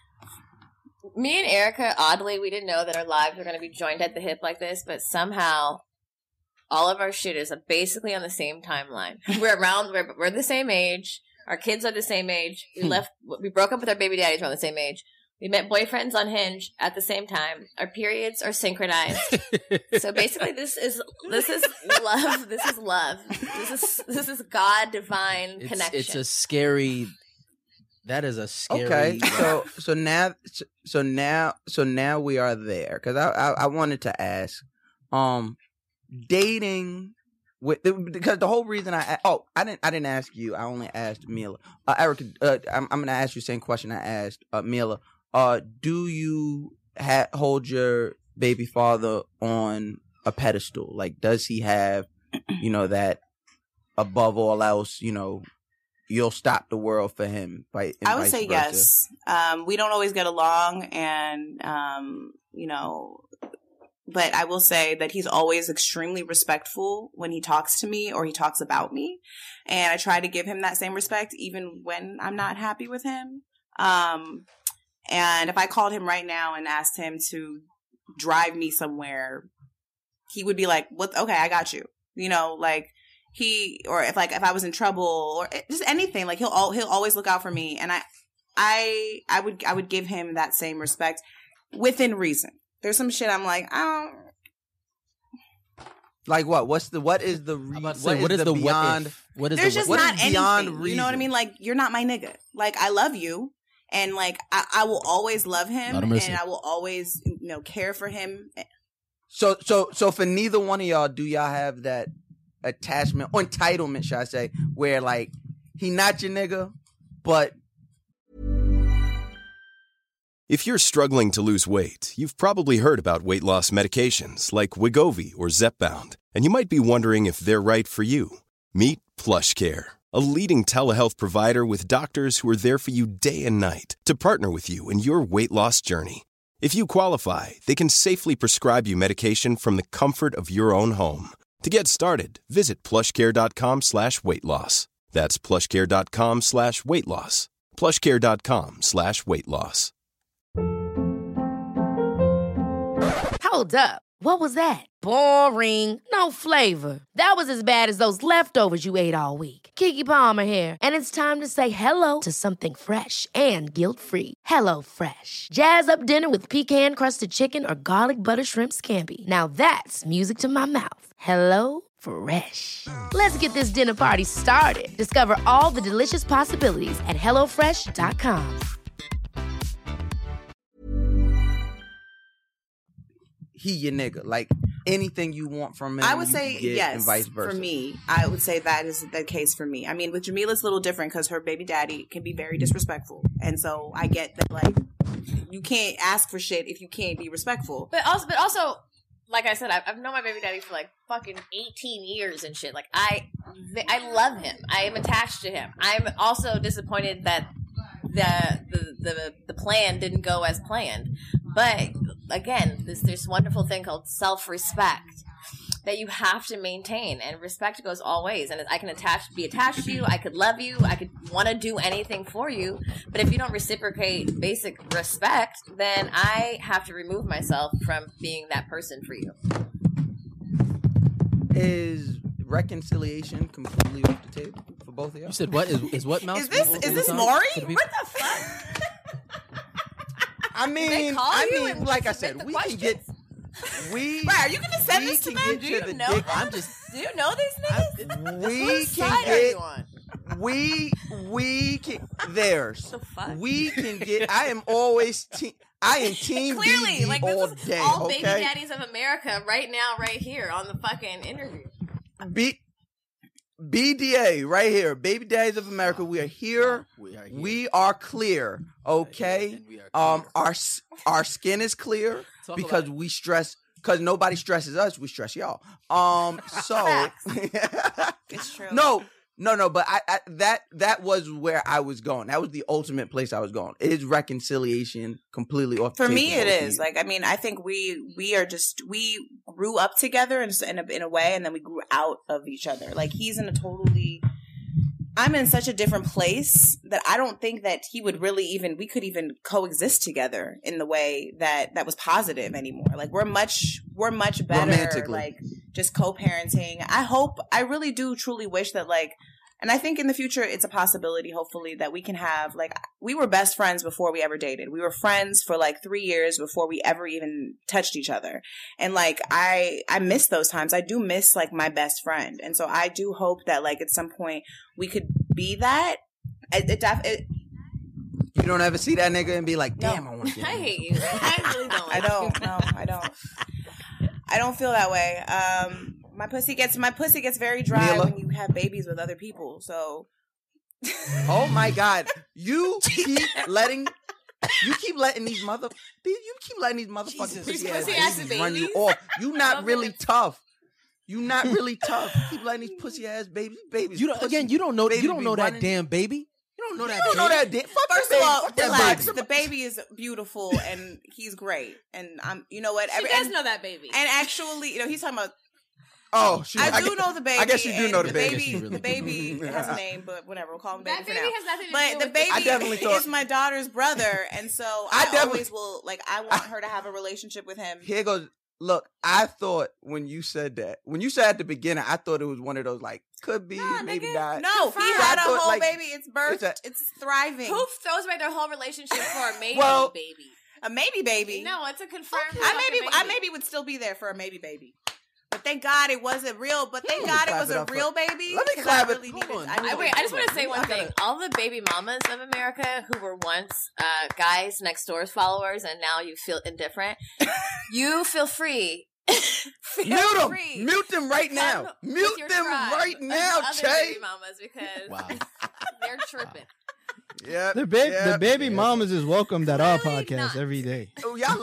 Speaker 7: Me and Erica, oddly, we didn't know that our lives were going to be joined at the hip like this, but somehow all of our shit is basically on the same timeline. We're around, we're, we're the same age. Our kids are the same age. We left, we broke up with our baby daddies around the same age. We met boyfriends on Hinge at the same time. Our periods are synchronized. So basically, this is this is love. This is love. This is this is God divine
Speaker 5: It's,
Speaker 7: connection.
Speaker 5: it's a scary. That is a scary.
Speaker 4: Okay, so so now so now so now we are there because I, I I wanted to ask, um, dating with because the whole reason I oh I didn't I didn't ask you I only asked Mila. Uh, Erica, uh, I'm I'm gonna ask you the same question I asked uh, Mila. Uh, do you ha- hold your baby father on a pedestal? Like, does he have, you know, that above all else, you know, you'll stop the world for him? By, and
Speaker 8: I would
Speaker 4: vice
Speaker 8: say
Speaker 4: versa?
Speaker 8: yes. Um, we don't always get along, and um, you know, but I will say that he's always extremely respectful when he talks to me or he talks about me, and I try to give him that same respect even when I'm not happy with him. Um, and if I called him right now and asked him to drive me somewhere, he would be like, "What? Okay, I got you." You know, like. He or if like if I was in trouble or just anything, like he'll all, he'll always look out for me, and I I I would I would give him that same respect within reason. There's some shit I'm like I don't.
Speaker 4: Like what? What's the what is the re-
Speaker 5: I'm about to say,
Speaker 4: what is the
Speaker 5: what
Speaker 4: beyond?
Speaker 5: if? What is
Speaker 8: There's
Speaker 5: the
Speaker 8: just
Speaker 5: what
Speaker 4: what
Speaker 8: not
Speaker 4: is beyond
Speaker 8: anything. You know what I
Speaker 4: reason?
Speaker 8: mean? Like you're not my nigga. Like I love you, and like I, I will always love him,
Speaker 5: Lot of mercy.
Speaker 8: and I will always you know care for him.
Speaker 4: So so so for neither one of y'all, do y'all have that attachment or entitlement, should I say, where like he not your nigga, but
Speaker 2: If you're struggling to lose weight, you've probably heard about weight loss medications like Wegovy or Zepbound, and you might be wondering if they're right for you. Meet PlushCare, a leading telehealth provider with doctors who are there for you day and night to partner with you in your weight loss journey. If you qualify, they can safely prescribe you medication from the comfort of your own home. To get started, visit plushcare.com slash weight loss. That's plushcare.com slash weight loss. plushcare.com slash weight loss.
Speaker 1: Hold up. What was that? Boring. No flavor. That was as bad as those leftovers you ate all week. Keke Palmer here, and it's time to say hello to something fresh and guilt-free. Hello Fresh. Jazz up dinner with pecan-crusted chicken or garlic butter shrimp scampi. Now that's music to my mouth. Hello Fresh. Let's get this dinner party started. Discover all the delicious possibilities at hello fresh dot com.
Speaker 4: He your nigga. Like anything you want from him,
Speaker 8: I would
Speaker 4: you
Speaker 8: say
Speaker 4: can get,
Speaker 8: yes.
Speaker 4: and vice versa.
Speaker 8: For me, I would say that is the case for me. I mean, with Jamila, it's a little different because her baby daddy can be very disrespectful, and so I get that. Like, you can't ask for shit if you can't be respectful.
Speaker 7: But also, but also, like I said, I've, I've known my baby daddy for like fucking eighteen years and shit. Like, I, I love him. I am attached to him. I'm also disappointed that the the the, the plan didn't go as planned. But again, there's this wonderful thing called self-respect that you have to maintain, and respect goes all ways. And I can attach, be attached to you. I could love you. I could want to do anything for you. But if you don't reciprocate basic respect, then I have to remove myself from being that person for you.
Speaker 4: Is reconciliation completely off the table for both of y'all?
Speaker 5: You said what? Is, is what, Mouse?
Speaker 8: Is this
Speaker 5: What-
Speaker 8: is
Speaker 5: what
Speaker 8: this
Speaker 5: was
Speaker 8: Maury?
Speaker 5: on?
Speaker 8: What the fuck?
Speaker 4: I mean,
Speaker 7: They call
Speaker 4: I
Speaker 7: you
Speaker 4: mean,
Speaker 7: and
Speaker 4: like I
Speaker 7: submit
Speaker 4: said,
Speaker 7: the
Speaker 4: we can get we.
Speaker 8: Right, are you gonna send
Speaker 4: we
Speaker 8: this to
Speaker 4: can
Speaker 8: them?
Speaker 4: get
Speaker 8: Do
Speaker 4: to
Speaker 8: you
Speaker 4: the
Speaker 8: know
Speaker 4: dick.
Speaker 8: them?
Speaker 5: I'm just.
Speaker 7: Do you know these niggas?
Speaker 4: We
Speaker 7: Whose
Speaker 4: can
Speaker 7: side are
Speaker 4: get.
Speaker 7: you on?
Speaker 4: We we can. Theirs.
Speaker 7: The fuck?
Speaker 4: We can get. I am always team. I am team
Speaker 7: Clearly,
Speaker 4: B D
Speaker 7: like
Speaker 4: all
Speaker 7: this is
Speaker 4: day.
Speaker 7: all
Speaker 4: okay.
Speaker 7: baby daddies of America right now, right here on the fucking interview.
Speaker 4: B B D A right here, Baby Daddies of America. We are here.
Speaker 5: We are here.
Speaker 4: We are clear. Okay.
Speaker 5: And we are
Speaker 4: Um,
Speaker 5: clear.
Speaker 4: our s- our skin is clear
Speaker 5: Talk
Speaker 4: because
Speaker 5: about it.
Speaker 4: we stress. Because nobody stresses us, we stress y'all. Um, so
Speaker 8: It's true.
Speaker 4: no, no, no. But I, I that that was where I was going. That was the ultimate place I was going. Is reconciliation completely off? The
Speaker 8: For me,
Speaker 4: table
Speaker 8: it
Speaker 4: both of
Speaker 8: is.
Speaker 4: you?
Speaker 8: Like, I mean, I think we we are just we grew up together in, in a in a way, and then we grew out of each other. Like, he's in a totally. I'm in such a different place that I don't think that he would really even we could even coexist together in the way that that was positive anymore. Like, we're much we're much better
Speaker 4: Romantically.
Speaker 8: like just co-parenting. I hope I really do truly wish that, like, and I think in the future it's a possibility, hopefully, that we can have, like, we were best friends before we ever dated. We were friends for like three years before we ever even touched each other. And like, I, I miss those times. I do miss like my best friend. And so I do hope that like at some point we could be that. It, it, def- it
Speaker 4: you don't ever see that nigga and be like,
Speaker 8: No.
Speaker 4: damn, I want to.
Speaker 7: I hate you. I really don't.
Speaker 8: I don't. No, I don't. I don't feel that way. Um, my pussy gets my pussy gets very dry
Speaker 4: Mila?
Speaker 8: when you have babies with other people. So
Speaker 4: Oh my God, you keep letting. You keep letting these mother, you keep letting these motherfucking
Speaker 5: Jesus.
Speaker 4: pussy
Speaker 7: These
Speaker 4: ass
Speaker 7: pussy-ass
Speaker 4: babies run you
Speaker 7: babies?
Speaker 4: off. You not
Speaker 7: Love
Speaker 4: really
Speaker 7: it.
Speaker 4: tough. You not really tough. You keep letting these pussy ass babies, babies.
Speaker 5: You don't,
Speaker 4: pussy
Speaker 5: again, you don't know.
Speaker 4: babies
Speaker 5: You don't
Speaker 4: be
Speaker 5: know that
Speaker 4: running-
Speaker 5: damn baby. You don't know
Speaker 4: You
Speaker 5: that.
Speaker 4: don't know
Speaker 5: baby.
Speaker 4: that. Damn, fuck
Speaker 8: first
Speaker 4: that
Speaker 8: of
Speaker 4: baby.
Speaker 8: all,
Speaker 4: Fuck that
Speaker 8: relax.
Speaker 4: baby.
Speaker 8: The baby is beautiful and he's great. And I'm, you know what?
Speaker 7: She
Speaker 8: Every-
Speaker 7: does
Speaker 8: and,
Speaker 7: know that baby.
Speaker 8: and actually, you know, he's talking about.
Speaker 4: Oh, she,
Speaker 8: I do
Speaker 4: guess-
Speaker 8: know the baby.
Speaker 4: I guess you do
Speaker 8: and
Speaker 4: know the
Speaker 8: the
Speaker 4: baby.
Speaker 8: baby.
Speaker 5: You really
Speaker 8: The baby
Speaker 5: do.
Speaker 8: has a name, but whatever. We'll call him baby
Speaker 7: that
Speaker 8: for
Speaker 7: baby
Speaker 8: now.
Speaker 7: has nothing to
Speaker 8: But
Speaker 7: do
Speaker 8: the
Speaker 7: with
Speaker 8: baby
Speaker 4: I definitely thought-
Speaker 8: is my daughter's brother, and so
Speaker 4: I
Speaker 8: I,
Speaker 4: definitely-
Speaker 8: always will like. I want her to have a relationship with him.
Speaker 4: Here goes. Look, I thought when you said that, when you said at the beginning, I thought it was one of those like could be,
Speaker 7: Nah,
Speaker 4: maybe
Speaker 7: nigga.
Speaker 4: not.
Speaker 8: No,
Speaker 7: Fine.
Speaker 8: he
Speaker 4: I
Speaker 8: had a
Speaker 4: thought,
Speaker 8: whole
Speaker 4: like,
Speaker 8: baby. It's birthed.
Speaker 4: it's a-
Speaker 8: It's thriving.
Speaker 7: Who throws away their whole relationship for a maybe
Speaker 4: Well-
Speaker 7: baby?
Speaker 8: A maybe baby.
Speaker 7: No, it's a confirmed.
Speaker 8: I maybe
Speaker 7: fucking
Speaker 8: I
Speaker 7: baby.
Speaker 8: maybe would still be there for a maybe baby. But thank God it wasn't real. But thank
Speaker 4: Let me
Speaker 8: God it
Speaker 4: clap
Speaker 8: was
Speaker 4: it
Speaker 8: a
Speaker 4: up for-
Speaker 8: real baby.
Speaker 4: Let me
Speaker 8: 'cause
Speaker 4: clap
Speaker 8: I
Speaker 4: it-
Speaker 8: really
Speaker 5: hold
Speaker 8: needed.
Speaker 5: on.
Speaker 8: I
Speaker 7: I,
Speaker 8: needed
Speaker 7: wait, I just want to say
Speaker 5: I
Speaker 7: one
Speaker 5: gotta-
Speaker 7: thing. All the baby mamas of America who were once uh, guys next door's followers and now you feel indifferent, you feel free. feel
Speaker 4: Mute them.
Speaker 7: free.
Speaker 4: Mute them right
Speaker 7: Come
Speaker 4: now.
Speaker 7: with
Speaker 4: Mute
Speaker 7: your
Speaker 4: them
Speaker 7: tribe
Speaker 4: right
Speaker 7: of
Speaker 4: now,
Speaker 7: other
Speaker 4: Che.
Speaker 7: baby mamas because
Speaker 5: Wow.
Speaker 7: they're tripping.
Speaker 4: Yep.
Speaker 6: The baby, the
Speaker 4: yep,
Speaker 6: baby
Speaker 4: yep.
Speaker 6: mamas is welcomed at our
Speaker 7: Clearly
Speaker 6: podcast
Speaker 7: not.
Speaker 6: every day.
Speaker 4: Oh, y'all.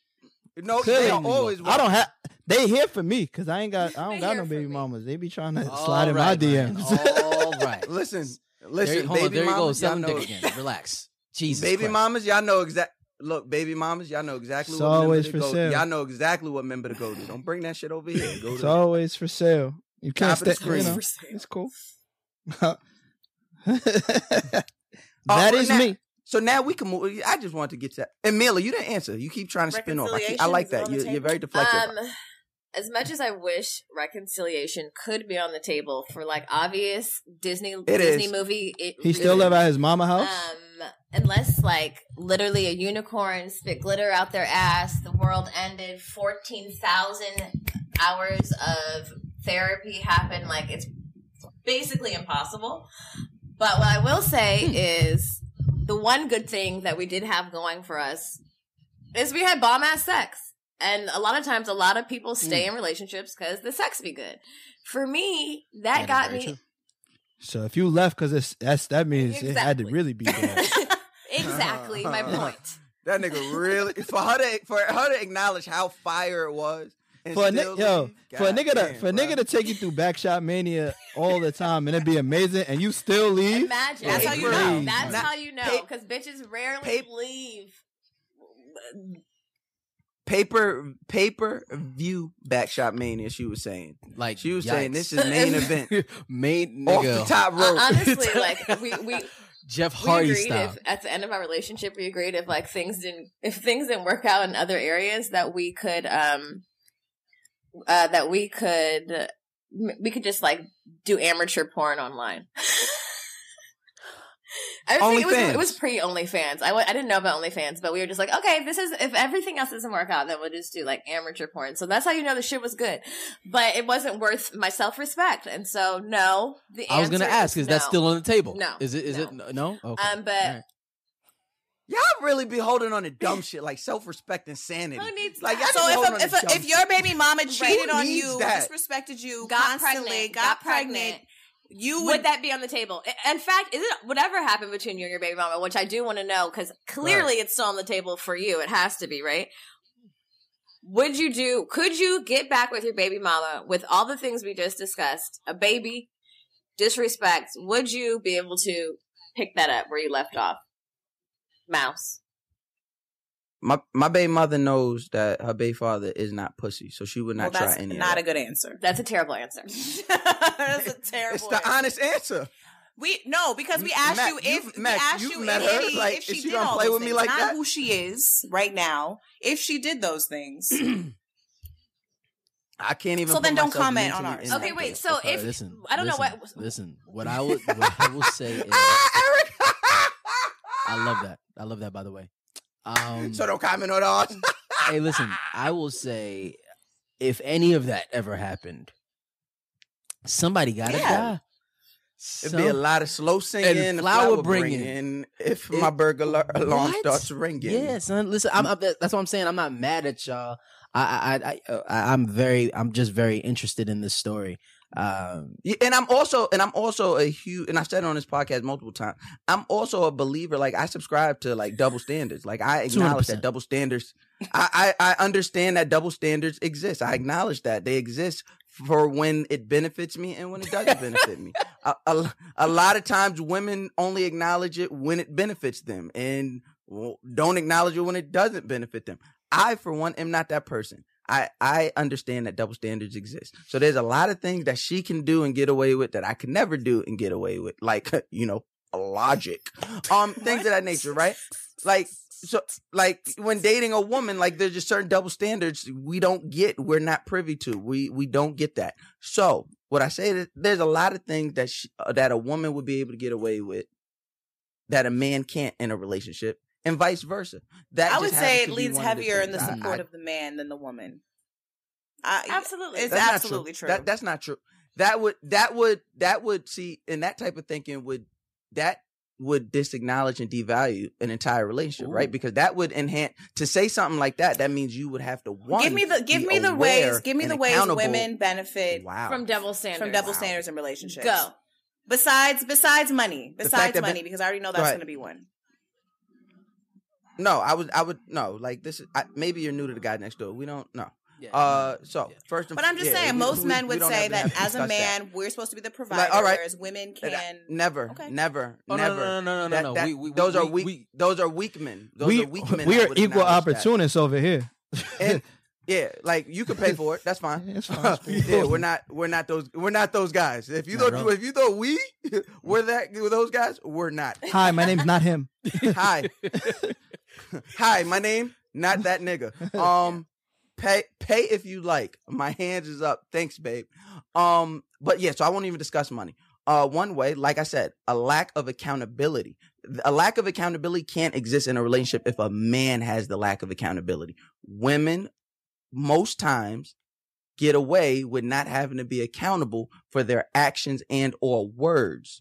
Speaker 4: No,
Speaker 6: Clearly,
Speaker 4: they are always.
Speaker 6: I don't have. They here for me because I ain't got. I don't
Speaker 7: They
Speaker 6: got
Speaker 7: here
Speaker 6: no
Speaker 7: for
Speaker 6: baby
Speaker 7: me.
Speaker 6: mamas. They be trying to
Speaker 5: All
Speaker 6: slide in my
Speaker 5: right,
Speaker 6: D
Speaker 5: Ryan.
Speaker 6: Ms.
Speaker 5: All right.
Speaker 4: Listen,
Speaker 5: There,
Speaker 4: listen.
Speaker 5: hold
Speaker 4: baby
Speaker 5: on. There you go.
Speaker 4: mamas, y'all
Speaker 5: Selling
Speaker 4: know.
Speaker 5: dick again. Relax. Jesus.
Speaker 4: Baby
Speaker 5: Christ.
Speaker 4: mamas, y'all know exact. Look, baby mamas, y'all know exactly
Speaker 6: It's
Speaker 4: what member
Speaker 6: always
Speaker 4: to
Speaker 6: for
Speaker 4: go.
Speaker 6: sale.
Speaker 4: Y'all know exactly what member to go to. Don't bring that shit over here. Go
Speaker 6: It's
Speaker 4: to.
Speaker 6: always for sale. You can't
Speaker 4: Top of the
Speaker 6: stay. You
Speaker 4: screen.
Speaker 6: know,
Speaker 4: For
Speaker 6: it's cool. That
Speaker 4: Uh,
Speaker 6: is
Speaker 4: now-
Speaker 6: me.
Speaker 4: So now we can move. I just wanted to get to that. And Mila, you didn't answer. You keep trying to spin off. I, keep, I like that.
Speaker 8: Reconciliation is on
Speaker 4: You're,
Speaker 8: the
Speaker 4: you're
Speaker 8: table?
Speaker 4: very deflective.
Speaker 7: Um, as much as I wish reconciliation could be on the table for like obvious Disney Disney
Speaker 4: is.
Speaker 7: movie, it
Speaker 6: He still
Speaker 7: really-
Speaker 6: live at his mama house.
Speaker 7: Um, unless like literally a unicorn spit glitter out their ass, the world ended, fourteen thousand hours of therapy happened. Like it's basically impossible. But what I will say is the one good thing that we did have going for us is we had bomb ass sex. And a lot of times, a lot of people stay in relationships because the sex be good. For me, that,
Speaker 5: That
Speaker 7: got
Speaker 5: is very
Speaker 7: me.
Speaker 5: true.
Speaker 6: So if you left because it's that's that means it had to
Speaker 7: Exactly.
Speaker 6: really be bad.
Speaker 7: Exactly my point.
Speaker 4: That nigga really for her to for her to acknowledge how fire it was. And
Speaker 6: For a
Speaker 4: still
Speaker 6: ni- yo,
Speaker 4: leave,
Speaker 6: for a nigga to
Speaker 4: goddamn,
Speaker 6: for a
Speaker 4: bro.
Speaker 6: nigga to take you through Backshot Mania all the time and it'd be amazing and you still leave.
Speaker 7: Imagine.
Speaker 8: That's how you
Speaker 6: Crazy.
Speaker 8: know.
Speaker 7: That's
Speaker 4: Not-
Speaker 7: how you know.
Speaker 4: pay-
Speaker 7: Because bitches rarely
Speaker 4: pay-
Speaker 7: leave.
Speaker 4: paper paper view Backshot Mania. She was saying.
Speaker 5: Like
Speaker 4: She was
Speaker 5: yikes.
Speaker 4: saying this is main event
Speaker 5: main
Speaker 4: off
Speaker 5: nigga
Speaker 4: the top
Speaker 7: Uh,
Speaker 4: rope.
Speaker 7: honestly, like we we.
Speaker 5: Jeff
Speaker 7: We
Speaker 5: Hardy
Speaker 7: agreed
Speaker 5: style.
Speaker 7: if at the end of our relationship we agreed if like things didn't if things didn't work out in other areas that we could um uh that we could we could just like do amateur porn online. I was thinking it was
Speaker 4: OnlyFans.
Speaker 7: it was pre OnlyFans. I, w- I didn't know about OnlyFans, but we were just like, okay, if this is if everything else doesn't work out, then we'll just do like amateur porn. So that's how you know the shit was good, but it wasn't worth my self respect, and so no. The
Speaker 5: I was gonna
Speaker 7: answer
Speaker 5: ask, is that
Speaker 7: no.
Speaker 5: still on the table?
Speaker 7: No.
Speaker 5: Is it? Is
Speaker 7: No.
Speaker 5: it? No. Okay.
Speaker 7: Um, but
Speaker 5: All right.
Speaker 4: Y'all really be holding on to dumb shit like self respect and sanity.
Speaker 7: who needs
Speaker 4: Like,
Speaker 7: that?
Speaker 4: y'all
Speaker 8: So
Speaker 4: be holding
Speaker 8: if
Speaker 4: on
Speaker 8: a, if,
Speaker 4: to
Speaker 8: a,
Speaker 4: dumb
Speaker 8: if your baby mama cheated on
Speaker 4: needs
Speaker 8: you,
Speaker 4: that?
Speaker 8: disrespected you
Speaker 7: got
Speaker 8: constantly,
Speaker 7: pregnant,
Speaker 8: got, pregnant, you
Speaker 7: would
Speaker 8: would
Speaker 7: that be on the table? I- In fact, is it whatever happened between you and your baby mama, which I do want to know because clearly it's still on the table for you. It has to be, right? Would you do? Could you get back with your baby mama with all the things we just discussed? A baby, disrespect. Would you be able to pick that up where you left off? Mouse.
Speaker 4: My my baby mother knows that her baby father is not pussy, so she would
Speaker 8: well,
Speaker 4: not try
Speaker 8: that's
Speaker 4: any of
Speaker 8: not
Speaker 4: that.
Speaker 8: a good answer.
Speaker 7: That's a terrible answer.
Speaker 8: That's a terrible.
Speaker 4: It's the
Speaker 8: answer.
Speaker 4: honest answer.
Speaker 8: We no, because we asked
Speaker 4: Matt,
Speaker 8: you if
Speaker 4: you've-
Speaker 8: we
Speaker 4: Matt,
Speaker 8: asked
Speaker 4: you've
Speaker 8: you
Speaker 4: met
Speaker 8: if,
Speaker 4: her?
Speaker 8: she,
Speaker 4: Like,
Speaker 8: if she
Speaker 4: is she
Speaker 8: did
Speaker 4: gonna
Speaker 8: all
Speaker 4: play
Speaker 8: those
Speaker 4: with me
Speaker 8: things,
Speaker 4: like
Speaker 8: not
Speaker 4: that?
Speaker 8: who she is right now. If she did those things,
Speaker 4: I can't even.
Speaker 8: So then
Speaker 4: put
Speaker 8: don't
Speaker 4: myself
Speaker 8: comment on
Speaker 4: mentally
Speaker 8: ours.
Speaker 4: in
Speaker 7: Okay,
Speaker 4: that
Speaker 7: wait.
Speaker 4: case.
Speaker 7: So
Speaker 5: Uh,
Speaker 7: if
Speaker 5: listen,
Speaker 7: I don't know
Speaker 5: listen,
Speaker 7: what.
Speaker 5: Listen, what I would, what I will say is,
Speaker 4: Ah, Eric.
Speaker 5: I love that. I love that. By the way, um,
Speaker 4: So don't comment on ours.
Speaker 5: hey, listen, I will say, if any of that ever happened, somebody got to
Speaker 8: Yeah.
Speaker 5: die.
Speaker 4: It'd be a
Speaker 5: Some-
Speaker 4: lot of slow singing and
Speaker 5: flower
Speaker 4: flower
Speaker 5: bringing.
Speaker 4: bringing. If
Speaker 5: It-
Speaker 4: my burger alar- alarm
Speaker 5: What?
Speaker 4: starts ringing,
Speaker 5: Yeah, son. Listen, I'm, I'm, that's what I'm saying. I'm not mad at y'all. I, I, I, I, I'm very, I'm just very interested in this story. Um,
Speaker 4: Yeah, and I'm also and I'm also a huge and I've said it on this podcast multiple times. I'm also a believer. Like I subscribe to like double standards. Like I acknowledge
Speaker 5: two hundred percent.
Speaker 4: that double standards. I, I I understand that double standards exist. I acknowledge that they exist for when it benefits me and when it doesn't benefit me. A, a, a lot of times women only acknowledge it when it benefits them and well, don't acknowledge it when it doesn't benefit them. I, for one, am not that person. I, I understand that double standards exist. So there's a lot of things that she can do and get away with that I can never do and get away with. Like, you know, logic. Um, things of that nature, right? Like, so, like when dating a woman, like there's just certain double standards we don't get, we're not privy to. We, we don't get that. So what I say is there's a lot of things that she, uh, that a woman would be able to get away with that a man can't in a relationship. And vice versa. That
Speaker 8: I
Speaker 4: just
Speaker 8: would
Speaker 4: happens
Speaker 8: say
Speaker 4: to
Speaker 8: it
Speaker 4: be
Speaker 8: leans
Speaker 4: one of
Speaker 8: heavier in the
Speaker 4: things. I-
Speaker 8: support
Speaker 4: I-
Speaker 8: of the man than the woman. I,
Speaker 7: Absolutely.
Speaker 8: it's
Speaker 4: That's not
Speaker 8: absolutely true.
Speaker 4: That, that's not true. That would that would that would see, and that type of thinking would that would disacknowledge and devalue an entire relationship, right?
Speaker 5: Ooh.
Speaker 4: Because that would enhance to say something like that. That means you would have to one
Speaker 8: give me the give
Speaker 4: be
Speaker 8: me the
Speaker 4: aware
Speaker 8: ways give me
Speaker 4: and
Speaker 8: the ways
Speaker 4: accountable.
Speaker 8: women benefit
Speaker 4: Wow.
Speaker 7: From double standards.
Speaker 8: from double
Speaker 4: Wow.
Speaker 8: standards in relationships.
Speaker 7: Go.
Speaker 8: Besides besides money.
Speaker 4: fact
Speaker 8: Besides
Speaker 4: that
Speaker 8: money,
Speaker 4: ben-
Speaker 8: because I already know
Speaker 4: Go
Speaker 8: that's
Speaker 4: ahead.
Speaker 8: going to be one.
Speaker 4: No, I would I would no like this. Is, I, maybe you're new to the guy next door. We don't know.
Speaker 5: yeah.
Speaker 4: Uh, so
Speaker 5: Yeah.
Speaker 4: first, and
Speaker 8: But I'm just
Speaker 4: yeah,
Speaker 8: saying,
Speaker 4: we-
Speaker 8: most
Speaker 4: we-
Speaker 8: men
Speaker 4: we
Speaker 8: would
Speaker 4: don't
Speaker 8: say
Speaker 4: have to
Speaker 8: that
Speaker 4: have to
Speaker 8: as a
Speaker 4: discuss
Speaker 8: man,
Speaker 4: that.
Speaker 8: we're supposed to be the provider,
Speaker 4: Like, all right.
Speaker 8: whereas women
Speaker 4: That-
Speaker 8: can.
Speaker 4: never,
Speaker 8: Okay.
Speaker 4: never,
Speaker 5: Oh, no,
Speaker 4: never.
Speaker 5: no, no, no, no,
Speaker 4: That-
Speaker 5: no,
Speaker 4: that-
Speaker 5: we- we-
Speaker 4: those
Speaker 5: we-
Speaker 4: are
Speaker 5: we-
Speaker 4: weak.
Speaker 5: we-
Speaker 4: those are weak men. Those
Speaker 6: we
Speaker 4: are weak men.
Speaker 6: we
Speaker 4: that
Speaker 6: are
Speaker 4: would
Speaker 6: equal
Speaker 4: acknowledge that.
Speaker 6: opportunists over here.
Speaker 4: And Yeah, like you could pay for it. That's fine.
Speaker 6: Yeah, it's fine.
Speaker 4: yeah, we're not we're not those we're not those guys. If you
Speaker 5: Not
Speaker 4: thought
Speaker 5: really.
Speaker 4: if you thought we were that were those guys, we're not.
Speaker 6: Hi, my name's not him.
Speaker 4: Hi. Hi, my name, not that nigga. Um pay pay if you like. My hands is up. Thanks, babe. Um, but yeah, so I won't even discuss money. Uh, one way, like I said, a lack of accountability. A lack of accountability can't exist in a relationship if a man has the lack of accountability. Women, most times, get away with not having to be accountable for their actions and or words.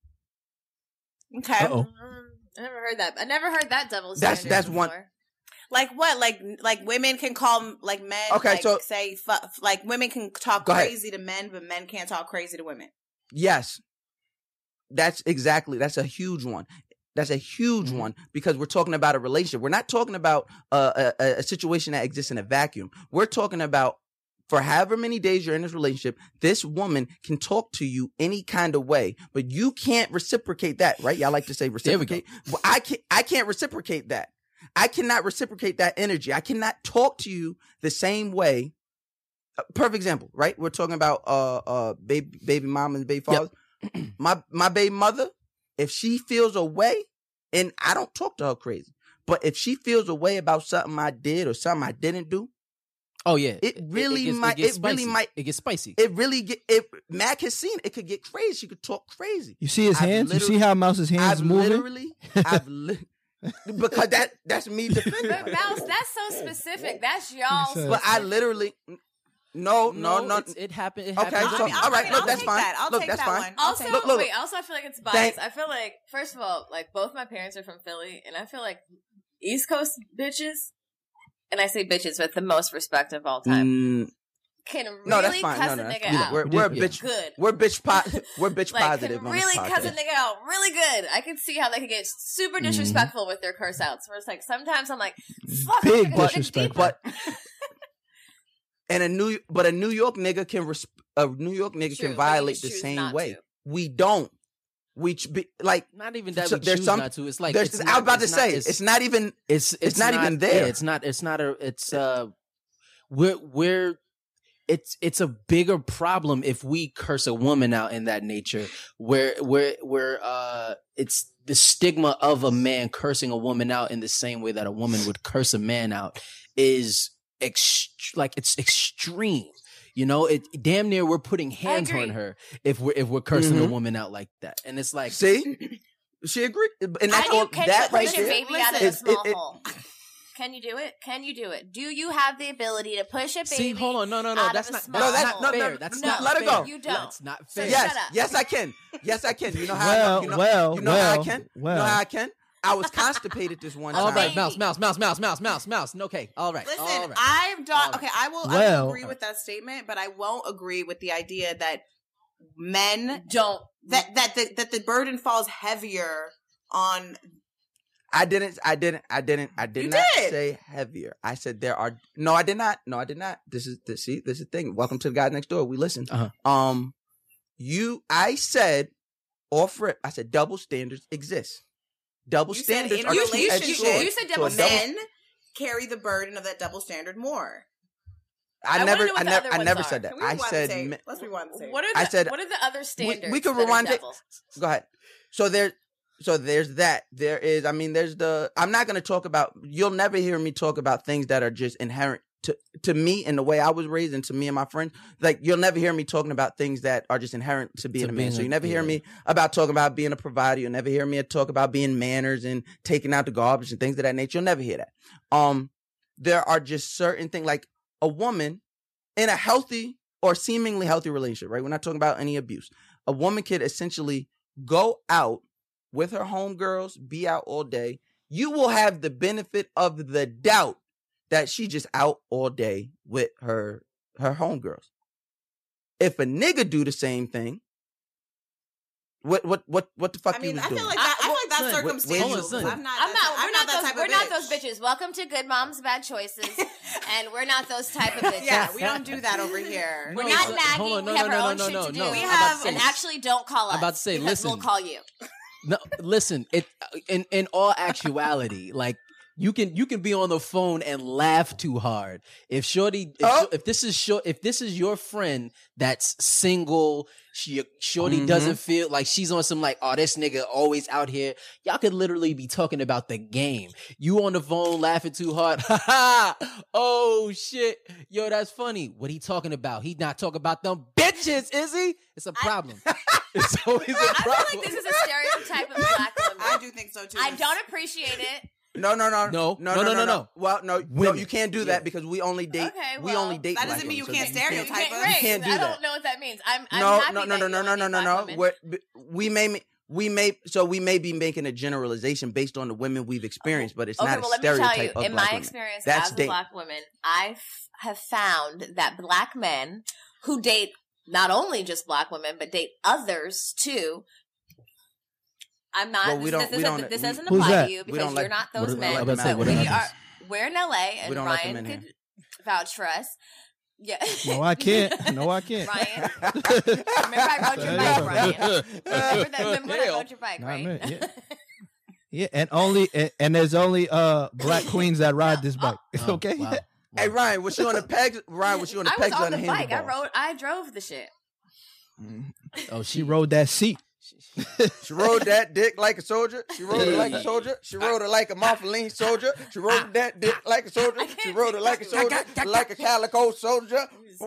Speaker 8: Okay.
Speaker 6: Uh-oh.
Speaker 7: I never heard that. I never heard that double
Speaker 4: That's-
Speaker 7: standard
Speaker 4: that's one-
Speaker 7: before.
Speaker 8: Like what? Like like women can call like men.
Speaker 4: Okay,
Speaker 8: like,
Speaker 4: so-
Speaker 8: say fu- like women can talk
Speaker 4: Go ahead.
Speaker 8: crazy to men, but men can't talk crazy to women.
Speaker 4: Yes. That's exactly, that's a huge one. That's a huge
Speaker 5: Mhm.
Speaker 4: one because we're talking about a relationship. We're not talking about a, a, a situation that exists in a vacuum. We're talking about for however many days you're in this relationship, this woman can talk to you any kind of way, but you can't reciprocate that, right? Y'all like to say
Speaker 5: There we go.
Speaker 4: reciprocate. Well, I can't, I can't reciprocate that. I cannot reciprocate that energy. I cannot talk to you the same way. Uh, perfect example, right? We're talking about uh uh baby baby mom and baby father. my my baby mother, if she feels a way, and I don't talk to her crazy, but if she feels a way about something I did or something I didn't do,
Speaker 5: Oh yeah,
Speaker 4: It really
Speaker 5: gets-
Speaker 4: might-
Speaker 5: gets
Speaker 4: it really
Speaker 5: spicy.
Speaker 4: might-
Speaker 5: It gets spicy.
Speaker 4: it really get it. Mac has seen it could get crazy. She could talk crazy.
Speaker 6: You see his
Speaker 4: I've
Speaker 6: hands? You see
Speaker 4: literally-
Speaker 6: how Mouse's hands
Speaker 4: I've
Speaker 6: moving?
Speaker 4: literally, I've li- because that that's me defending.
Speaker 7: But
Speaker 4: her.
Speaker 7: Mouse, that's so specific. That's y'all.
Speaker 6: But
Speaker 4: But I literally, no, no, no.
Speaker 5: it's- it happened. It
Speaker 4: Okay,
Speaker 5: happens
Speaker 4: so-
Speaker 8: I mean,
Speaker 4: all right,
Speaker 8: I mean,
Speaker 4: look,
Speaker 8: I'll
Speaker 4: that's
Speaker 8: take
Speaker 4: fine.
Speaker 8: That. I'll
Speaker 4: Look,
Speaker 8: take
Speaker 4: that's
Speaker 8: that
Speaker 4: fine.
Speaker 8: one. I'll
Speaker 7: Also,
Speaker 8: take
Speaker 4: Look, look,
Speaker 7: wait. Also, I feel like it's biased.
Speaker 4: Thank-
Speaker 7: I feel like, first of all, like both my parents are from Philly, and I feel like East Coast bitches, and I say bitches with the most respect of all time,
Speaker 4: Mm,
Speaker 7: can really
Speaker 4: no, that's fine.
Speaker 7: cuss
Speaker 4: No, no,
Speaker 7: a
Speaker 4: that's
Speaker 7: nigga
Speaker 4: fine.
Speaker 7: out.
Speaker 4: We're,
Speaker 6: We
Speaker 4: we're a
Speaker 6: did-
Speaker 4: bitch.
Speaker 7: good.
Speaker 4: We're bitch. Po- we're bitch
Speaker 7: Like,
Speaker 4: positive.
Speaker 7: can
Speaker 4: on
Speaker 7: really
Speaker 4: this
Speaker 7: cuss a
Speaker 4: podcast.
Speaker 7: nigga out really good. I can see how they could get super disrespectful with their curse outs. Where it's like sometimes I'm like, fuck,
Speaker 6: Big
Speaker 7: I gotta dig
Speaker 6: disrespect.
Speaker 7: deeper.
Speaker 4: But and a new, but a New York nigga can res- a New York nigga
Speaker 7: True,
Speaker 4: can
Speaker 7: but you
Speaker 4: violate
Speaker 7: just
Speaker 4: the
Speaker 7: choose
Speaker 4: same
Speaker 7: not
Speaker 4: way.
Speaker 7: to.
Speaker 4: We don't. We ch- be, like.
Speaker 5: Not even that
Speaker 4: So
Speaker 5: we
Speaker 4: there's
Speaker 5: choose
Speaker 4: some-
Speaker 5: not to. It's like
Speaker 4: there's,
Speaker 5: it's
Speaker 4: I
Speaker 5: not,
Speaker 4: was about to
Speaker 5: it's
Speaker 4: say
Speaker 5: not,
Speaker 4: it's, not even.
Speaker 5: It's
Speaker 4: it's not even there.
Speaker 5: Yeah, it's not. It's not a. It's uh. We're we're. It's it's a bigger problem if we curse a woman out in that nature. Where where where uh. It's the stigma of a man cursing a woman out in the same way that a woman would curse a man out is ext- like it's extreme. You know, it damn near we're putting hands
Speaker 7: agree.
Speaker 5: on her if we're if we're cursing a
Speaker 4: Mhm.
Speaker 5: woman out like that, and it's like
Speaker 4: See, she agreed, and that's
Speaker 7: Can you,
Speaker 4: all.
Speaker 7: can
Speaker 4: That
Speaker 7: you
Speaker 4: right
Speaker 7: push a
Speaker 4: there.
Speaker 7: baby out of
Speaker 4: is-
Speaker 7: a small
Speaker 4: it- it-
Speaker 7: hole? Can you do it? Can you do it? Do you have the ability to push a baby?
Speaker 5: See, hold on, no, no, no,
Speaker 7: out
Speaker 5: that's
Speaker 7: of a
Speaker 5: not,
Speaker 7: small
Speaker 5: that's
Speaker 4: No,
Speaker 5: not
Speaker 7: hole?
Speaker 4: no,
Speaker 5: fair.
Speaker 4: no,
Speaker 5: That's
Speaker 7: no,
Speaker 5: not
Speaker 4: let it
Speaker 5: fair.
Speaker 4: go.
Speaker 7: You don't.
Speaker 5: That's not
Speaker 7: So
Speaker 5: fair.
Speaker 7: shut
Speaker 4: Yes,
Speaker 7: up.
Speaker 4: yes, I can. Yes, I can. You know how? I
Speaker 6: Well,
Speaker 4: know, you know,
Speaker 6: well,
Speaker 4: you know how I
Speaker 6: well,
Speaker 4: can. You
Speaker 6: well.
Speaker 4: know how I can. I was constipated this one time.
Speaker 5: All right,
Speaker 7: Baby.
Speaker 5: mouse, mouse, mouse, mouse, mouse, mouse, mouse. Okay, all right.
Speaker 8: Listen,
Speaker 5: all right.
Speaker 8: I've done.
Speaker 5: All right.
Speaker 8: Okay, I will. I
Speaker 6: Well-
Speaker 8: will agree with that statement, but I won't agree with the idea that men
Speaker 7: Don't.
Speaker 8: that that the, that the burden falls heavier on.
Speaker 4: I didn't. I didn't. I didn't. I did
Speaker 8: You
Speaker 4: not
Speaker 8: did.
Speaker 4: say heavier. I said there are. No, I did not. No, I did not. This is the see. This is the thing. Welcome to the guy next door. We listen.
Speaker 5: Uh-huh.
Speaker 4: Um, you. I said off rip. I said double standards exist. Double
Speaker 8: You said
Speaker 4: standards
Speaker 8: in
Speaker 4: are
Speaker 8: a
Speaker 4: two-edged
Speaker 8: relationship,
Speaker 4: swords.
Speaker 7: you said
Speaker 4: So
Speaker 7: double
Speaker 4: a double-
Speaker 8: Men carry the burden of that double standard more.
Speaker 4: I
Speaker 7: I
Speaker 4: never.
Speaker 7: wanna know what
Speaker 4: I
Speaker 7: the
Speaker 4: never.
Speaker 7: other
Speaker 4: I
Speaker 7: ones
Speaker 4: never
Speaker 7: are.
Speaker 4: said that.
Speaker 8: Can we
Speaker 4: I
Speaker 8: rewind the
Speaker 4: said.
Speaker 8: tape?
Speaker 4: me-
Speaker 8: Let's rewind the tape.
Speaker 7: What are the
Speaker 4: I said-
Speaker 7: What are the other standards?
Speaker 4: we could
Speaker 7: that are
Speaker 4: rewind it.
Speaker 7: double?
Speaker 4: Go ahead. So there, so there's that. There is. I mean, there's the. I'm not going to talk about. You'll never hear me talk about things that are just inherent to to me and the way I was raised, and to me and my friends. Like you'll never hear me talking about things that are just inherent to being
Speaker 5: To
Speaker 4: a man.
Speaker 5: being
Speaker 4: So
Speaker 5: a-
Speaker 4: you never hear
Speaker 5: yeah.
Speaker 4: me about talking about being a provider. You'll never hear me talk about being manners and taking out the garbage and things of that nature. You'll never hear that. Um, there are just certain things like a woman in a healthy or seemingly healthy relationship, right? We're not talking about any abuse. A woman could essentially go out with her homegirls, be out all day. You will have the benefit of the doubt that she just out all day with her her homegirls. If a nigga do the same thing, what what what what the fuck
Speaker 8: I
Speaker 4: you
Speaker 8: mean,
Speaker 4: was
Speaker 8: I
Speaker 4: doing?
Speaker 8: feel like that, I feel like that's
Speaker 5: son, wait, wait,
Speaker 8: circumstantial.
Speaker 5: hold on, son.
Speaker 8: I'm not.
Speaker 7: I'm not. We're
Speaker 8: I'm
Speaker 7: not,
Speaker 8: that
Speaker 7: those.
Speaker 8: type
Speaker 7: We're
Speaker 8: of
Speaker 7: not
Speaker 8: bitch.
Speaker 7: those bitches. Welcome to Good Moms Bad Choices, and we're not those type of bitches.
Speaker 8: Yeah, we don't do that over here.
Speaker 7: We're
Speaker 5: No,
Speaker 7: not
Speaker 5: so-
Speaker 7: nagging.
Speaker 5: hold on, no,
Speaker 7: we have
Speaker 5: no,
Speaker 7: our
Speaker 5: no,
Speaker 7: own
Speaker 5: no,
Speaker 7: shit
Speaker 5: no,
Speaker 7: to do.
Speaker 5: no.
Speaker 8: We
Speaker 5: I'm about to
Speaker 8: have-
Speaker 5: say
Speaker 7: and
Speaker 5: this.
Speaker 7: actually, don't call us.
Speaker 5: I'm about to say,
Speaker 7: because
Speaker 5: listen.
Speaker 7: we'll call you.
Speaker 5: No, listen. It in in all actuality, like You can you can be on the phone and laugh too hard. If Shorty, if,
Speaker 4: Oh.
Speaker 5: if this is short, if this is your friend that's single, she Shorty
Speaker 4: Mhm.
Speaker 5: doesn't feel like she's on some like, oh, this nigga always out here. Y'all could literally be talking about the game. You on the phone laughing too hard. Ha ha! Oh shit! Yo, that's funny. What he talking about? He not talking about them bitches, is he? It's a problem. It's always a
Speaker 7: I
Speaker 5: problem.
Speaker 7: feel like this is a stereotype of black women.
Speaker 8: I do think so too.
Speaker 7: I don't appreciate it.
Speaker 4: No, no, no,
Speaker 5: No,
Speaker 4: no,
Speaker 5: no,
Speaker 4: no,
Speaker 5: no, no.
Speaker 4: Well, no, no,
Speaker 5: Women.
Speaker 4: you can't do
Speaker 5: Yeah.
Speaker 4: that because we only date.
Speaker 7: Okay,
Speaker 4: we
Speaker 7: well,
Speaker 4: only date.
Speaker 8: that
Speaker 4: black
Speaker 8: doesn't mean you
Speaker 4: women,
Speaker 8: can't
Speaker 4: so
Speaker 8: stereotype
Speaker 7: Right,
Speaker 8: us.
Speaker 7: right.
Speaker 4: can't do
Speaker 7: I
Speaker 4: that.
Speaker 7: don't know what that means. I'm, I'm
Speaker 4: No,
Speaker 7: happy
Speaker 4: no, no,
Speaker 7: that
Speaker 4: no,
Speaker 7: you
Speaker 4: no, no,
Speaker 7: only
Speaker 4: no,
Speaker 7: date
Speaker 4: no,
Speaker 7: black
Speaker 4: no.
Speaker 7: women.
Speaker 4: We're, we may, we may, so we may be making a generalization based on the women we've experienced, but it's
Speaker 7: Okay,
Speaker 4: not
Speaker 7: well,
Speaker 4: a
Speaker 7: let me tell
Speaker 4: stereotype
Speaker 7: you,
Speaker 4: of
Speaker 7: in
Speaker 4: black
Speaker 7: my
Speaker 4: women.
Speaker 7: experience
Speaker 4: That's
Speaker 7: as a
Speaker 4: dating.
Speaker 7: black woman, I f- have found that black men who date not only just black women, but date others too. I'm not.
Speaker 4: Well, we
Speaker 7: this,
Speaker 4: don't-
Speaker 7: this,
Speaker 4: we
Speaker 7: doesn't-
Speaker 4: don't-
Speaker 7: this
Speaker 4: we-
Speaker 7: doesn't
Speaker 6: Who's
Speaker 7: apply
Speaker 6: that?
Speaker 7: to you
Speaker 4: We
Speaker 7: because
Speaker 4: don't
Speaker 7: you're
Speaker 4: like-
Speaker 7: not
Speaker 5: What
Speaker 7: those
Speaker 5: do-
Speaker 7: men.
Speaker 5: I was about to say,
Speaker 7: but
Speaker 5: what
Speaker 7: we
Speaker 5: about
Speaker 7: are.
Speaker 5: this?
Speaker 7: We're in L A, and
Speaker 4: We don't like
Speaker 7: Ryan
Speaker 4: them in
Speaker 7: could vouch for us. Yeah.
Speaker 6: No, I can't. No, I can't.
Speaker 7: Ryan. Remember I rode your bike, Ryan. Remember, that, remember when I rode your bike,
Speaker 6: Nah,
Speaker 7: right?
Speaker 6: man, yeah. Yeah, and only and, and there's only uh black queens that ride this bike.
Speaker 5: Oh,
Speaker 6: okay.
Speaker 5: wow.
Speaker 4: Hey Ryan, was she on the pegs? Ryan, was she on the
Speaker 7: I was
Speaker 4: pegs or
Speaker 7: on
Speaker 4: on
Speaker 7: the
Speaker 4: the
Speaker 7: bike. I
Speaker 4: handlebars?
Speaker 7: rode. I drove the shit.
Speaker 5: Oh,
Speaker 6: She rode that seat.
Speaker 4: She rode that dick like a soldier. She rode it like a soldier. She rode it like a Marfaline soldier. She rode that dick like a soldier. She rode it like a soldier, like a calico soldier.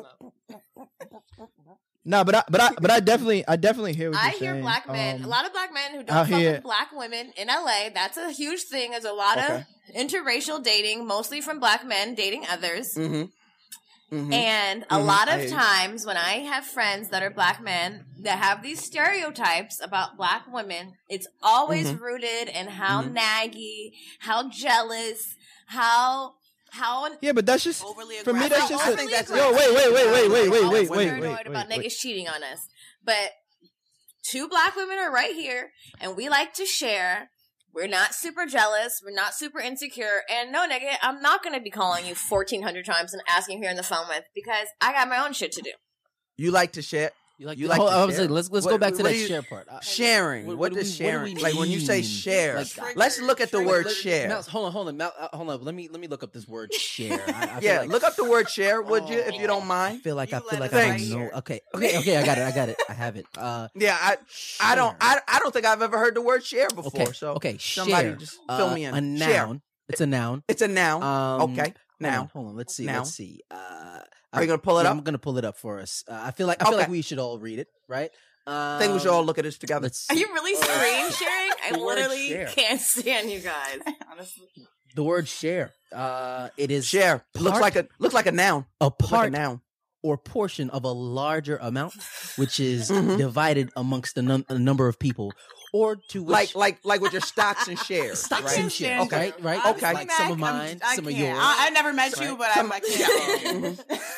Speaker 6: No, but I but I but I definitely I definitely hear what
Speaker 7: I
Speaker 6: you're
Speaker 7: hear
Speaker 6: saying.
Speaker 7: black men,
Speaker 6: Um,
Speaker 7: a lot of black men who
Speaker 6: out
Speaker 7: don't fuck
Speaker 6: here-
Speaker 7: with black women in L A. That's a huge thing. There's a lot
Speaker 4: Okay.
Speaker 7: of interracial dating, mostly from black men dating others.
Speaker 4: Mm-hmm. Mm-hmm.
Speaker 7: And a
Speaker 4: Mhm.
Speaker 7: lot
Speaker 4: I
Speaker 7: of
Speaker 4: hear you.
Speaker 7: times when I have friends that are black men that have these stereotypes about black women, it's always
Speaker 4: Mhm.
Speaker 7: rooted in how
Speaker 4: Mhm.
Speaker 7: naggy, how jealous, how how
Speaker 6: Yeah, but that's just
Speaker 8: Overly
Speaker 6: for me. That's
Speaker 8: aggressive.
Speaker 6: just
Speaker 4: I
Speaker 6: a,
Speaker 4: think that's
Speaker 6: yo. Wait, wait, wait, wait, wait, wait,
Speaker 7: always
Speaker 6: wait, wait,
Speaker 7: paranoid
Speaker 6: wait,
Speaker 7: about
Speaker 6: wait,
Speaker 7: niggas
Speaker 6: wait.
Speaker 7: cheating on us. But two black women are right here, and we like to share. We're not super jealous. We're not super insecure. And no, nigga, I'm not going to be calling you fourteen hundred times and asking who you're on the phone with because I got my own shit to do.
Speaker 4: You like to share?
Speaker 5: You like,
Speaker 4: You
Speaker 5: to-
Speaker 4: like
Speaker 5: hold-
Speaker 4: to
Speaker 5: I was
Speaker 4: share?
Speaker 5: like, let's let's
Speaker 4: What-
Speaker 5: go back to
Speaker 4: what
Speaker 5: that
Speaker 4: do you-
Speaker 5: share part. I-
Speaker 4: Sharing.
Speaker 5: What-
Speaker 4: What,
Speaker 5: what do
Speaker 4: does
Speaker 5: we- what do
Speaker 4: sharing?
Speaker 5: we
Speaker 4: Like when you say
Speaker 5: mean?
Speaker 4: share,
Speaker 5: Like,
Speaker 4: let's look at the
Speaker 5: Wait,
Speaker 4: word
Speaker 5: let-
Speaker 4: share.
Speaker 5: Mouse, hold on, hold on, Mal, uh, hold on. Let me let me look up this word share. I, I feel
Speaker 4: Yeah,
Speaker 5: like,
Speaker 4: look up the word share, would you, if you don't
Speaker 5: I
Speaker 4: mind?
Speaker 5: feel like
Speaker 8: You
Speaker 5: I feel
Speaker 8: let
Speaker 5: like
Speaker 8: us
Speaker 5: I
Speaker 4: Thanks.
Speaker 5: don't know. Okay, okay, okay. I got it. I got it. I have it. Uh,
Speaker 4: Yeah, I, I don't, I, I don't think I've ever heard the word share before.
Speaker 5: okay,
Speaker 4: So
Speaker 5: okay.
Speaker 4: somebody
Speaker 5: Share.
Speaker 4: just fill
Speaker 5: uh,
Speaker 4: me in.
Speaker 5: A
Speaker 4: Share.
Speaker 5: noun. It's a noun.
Speaker 4: It's a noun.
Speaker 5: Um,
Speaker 4: okay,
Speaker 5: Hold
Speaker 4: noun.
Speaker 5: on, hold on. Let's see.
Speaker 4: Noun.
Speaker 5: Let's see. Uh,
Speaker 4: Are you
Speaker 5: I-
Speaker 4: gonna pull it
Speaker 5: yeah,
Speaker 4: up?
Speaker 5: I'm gonna pull it up for us. Uh, I feel like I feel like
Speaker 4: Okay.
Speaker 5: we should all read it, right? Um,
Speaker 4: I think we should all look at this together.
Speaker 5: Let's.
Speaker 7: Are you really screen sharing? I
Speaker 5: The word
Speaker 7: literally
Speaker 5: share.
Speaker 7: can't stand you guys.
Speaker 8: Honestly.
Speaker 5: The word share. Uh, it is
Speaker 4: Share looks
Speaker 5: part-
Speaker 4: like a looks like a noun.
Speaker 5: a
Speaker 4: Looks like a
Speaker 5: part
Speaker 4: noun.
Speaker 5: or portion of a larger amount, which is
Speaker 4: Mhm.
Speaker 5: divided amongst a, num- a number of people, or to which
Speaker 4: Like like like with your stocks and shares.
Speaker 5: stocks
Speaker 4: right?
Speaker 5: and shares,
Speaker 4: Okay.
Speaker 5: right? Right?
Speaker 8: Honestly,
Speaker 4: Okay.
Speaker 5: Like
Speaker 8: Mac,
Speaker 5: some of
Speaker 8: I'm-
Speaker 5: mine,
Speaker 8: I
Speaker 5: some of
Speaker 8: can't.
Speaker 5: yours.
Speaker 8: I, I never met you,
Speaker 5: Right.
Speaker 8: but I'm like,
Speaker 4: Mhm.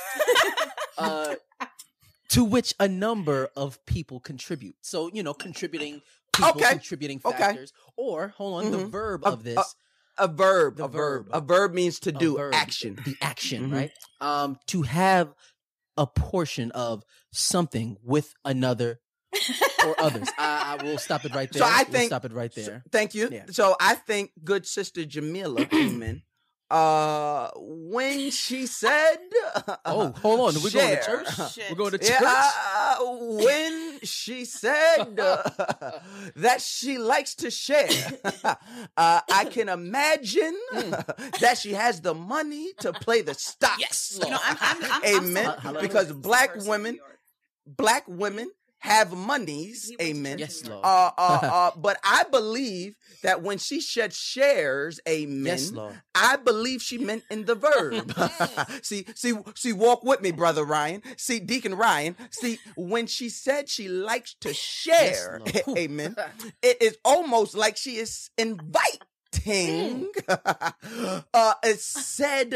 Speaker 5: uh, to which a number of people contribute. So, you know, contributing people,
Speaker 4: Okay.
Speaker 5: contributing
Speaker 4: Okay.
Speaker 5: factors. Or, hold on, the
Speaker 4: Mhm.
Speaker 5: verb
Speaker 4: A-
Speaker 5: of this,
Speaker 4: A verb.
Speaker 5: The
Speaker 4: A verb.
Speaker 5: verb.
Speaker 4: A verb means to
Speaker 5: a
Speaker 4: do
Speaker 5: verb,
Speaker 4: action.
Speaker 5: the action,
Speaker 4: Mhm.
Speaker 5: right? Um, to have a portion of something with another or others. I, I will stop it right there.
Speaker 4: So I
Speaker 5: We'll
Speaker 4: think-
Speaker 5: stop it right
Speaker 4: So-
Speaker 5: there.
Speaker 4: thank you.
Speaker 5: Yeah.
Speaker 4: So I think good sister Jamila came in. Uh, when she said,
Speaker 5: Oh, hold on. We're going to
Speaker 4: share.
Speaker 5: church?
Speaker 8: Shit.
Speaker 5: We're going to church?
Speaker 4: Yeah, uh, when she said uh, that she likes to share, uh, I can imagine that she has the money to play the stocks.
Speaker 5: Yes,
Speaker 8: you know, I'm, I'm, I'm, I'm
Speaker 4: Amen.
Speaker 8: so-
Speaker 5: Hallelujah.
Speaker 4: Because black
Speaker 8: Person,
Speaker 4: women,
Speaker 8: York.
Speaker 4: black women have monies.
Speaker 8: He went to
Speaker 4: Amen.
Speaker 8: church
Speaker 5: Yes,
Speaker 8: in York.
Speaker 5: Lord.
Speaker 4: Uh, uh, uh, but I believe that when she said shares, amen.
Speaker 5: Yes, Lord.
Speaker 4: I believe she meant in the verb. see, see, see, walk with me, brother Ryan. See, Deacon Ryan. See, when she said she likes to share,
Speaker 5: Yes, Lord.
Speaker 4: amen, it is almost like she is inviting uh, a said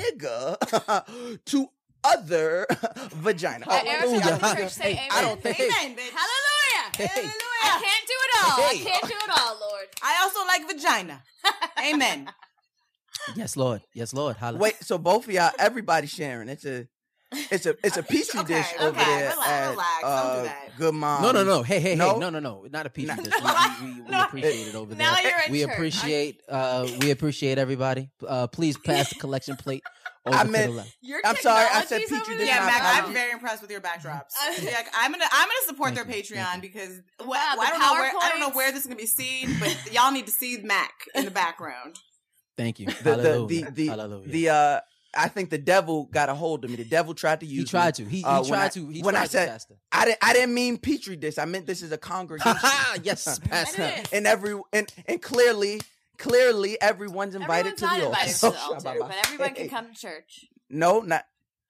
Speaker 4: nigga to other vagina.
Speaker 7: Uh, Erica,
Speaker 5: Hallelujah.
Speaker 7: let the church say
Speaker 5: Hey,
Speaker 7: amen.
Speaker 5: I don't think-
Speaker 8: Amen, bitch.
Speaker 7: Hallelujah.
Speaker 5: Hey.
Speaker 8: Hallelujah.
Speaker 7: I can't do it all. I
Speaker 5: Hey.
Speaker 7: can't do it all, Lord.
Speaker 8: I also like vagina. Amen.
Speaker 5: Yes, Lord. Yes, Lord. Hallelujah.
Speaker 4: Wait, so both of y'all, everybody sharing. It's a it's a it's a petri
Speaker 8: Okay,
Speaker 4: dish over
Speaker 8: okay,
Speaker 4: there
Speaker 8: relax,
Speaker 4: at
Speaker 8: relax, don't
Speaker 4: uh,
Speaker 8: do that.
Speaker 4: Good Mom.
Speaker 5: No, no, no. Hey, hey,
Speaker 4: No?
Speaker 5: hey. No, no, no. Not a petri
Speaker 4: No.
Speaker 5: dish. We, we, we, we
Speaker 7: No.
Speaker 5: appreciate it over there.
Speaker 7: Now you're in
Speaker 5: we
Speaker 7: church.
Speaker 5: appreciate uh we appreciate everybody. Uh please pass the collection plate over
Speaker 4: I
Speaker 5: to
Speaker 4: meant-
Speaker 5: the left.
Speaker 7: Your
Speaker 4: I'm sorry, I said
Speaker 7: technology's
Speaker 4: petri
Speaker 7: over
Speaker 4: dish,
Speaker 7: there?
Speaker 8: Yeah,
Speaker 4: not
Speaker 8: Mac,
Speaker 4: apology.
Speaker 8: I'm very impressed with your backdrops.
Speaker 7: Uh,
Speaker 8: Yeah, I'm gonna I'm gonna support
Speaker 5: Thank
Speaker 8: their
Speaker 5: you,
Speaker 8: Patreon
Speaker 5: thank you.
Speaker 8: because wh-
Speaker 7: Wow,
Speaker 8: I
Speaker 7: the
Speaker 8: don't know where I don't know
Speaker 7: PowerPoints.
Speaker 8: where this is gonna be seen, but y'all need to see Mac in the background.
Speaker 5: Thank you.
Speaker 4: The the
Speaker 5: Hallelujah.
Speaker 4: the the,
Speaker 5: Hallelujah.
Speaker 4: the uh I think the devil got a hold of me. The devil tried to use
Speaker 5: he tried
Speaker 4: me.
Speaker 5: to. He, he
Speaker 4: Uh, when
Speaker 5: tried
Speaker 4: I-
Speaker 5: to. He
Speaker 4: when
Speaker 5: tried
Speaker 4: I
Speaker 5: to,
Speaker 4: said
Speaker 5: Pastor.
Speaker 4: I didn't I didn't mean petri dish. I meant this is a congregation.
Speaker 5: Yes, Pastor.
Speaker 7: It is.
Speaker 4: and every and, and clearly clearly everyone's invited
Speaker 7: Everyone's
Speaker 4: to
Speaker 7: not
Speaker 4: the
Speaker 7: invited
Speaker 4: altar.
Speaker 7: to the altar, but everyone
Speaker 4: Hey,
Speaker 7: can
Speaker 4: hey.
Speaker 7: come to church.
Speaker 4: No, not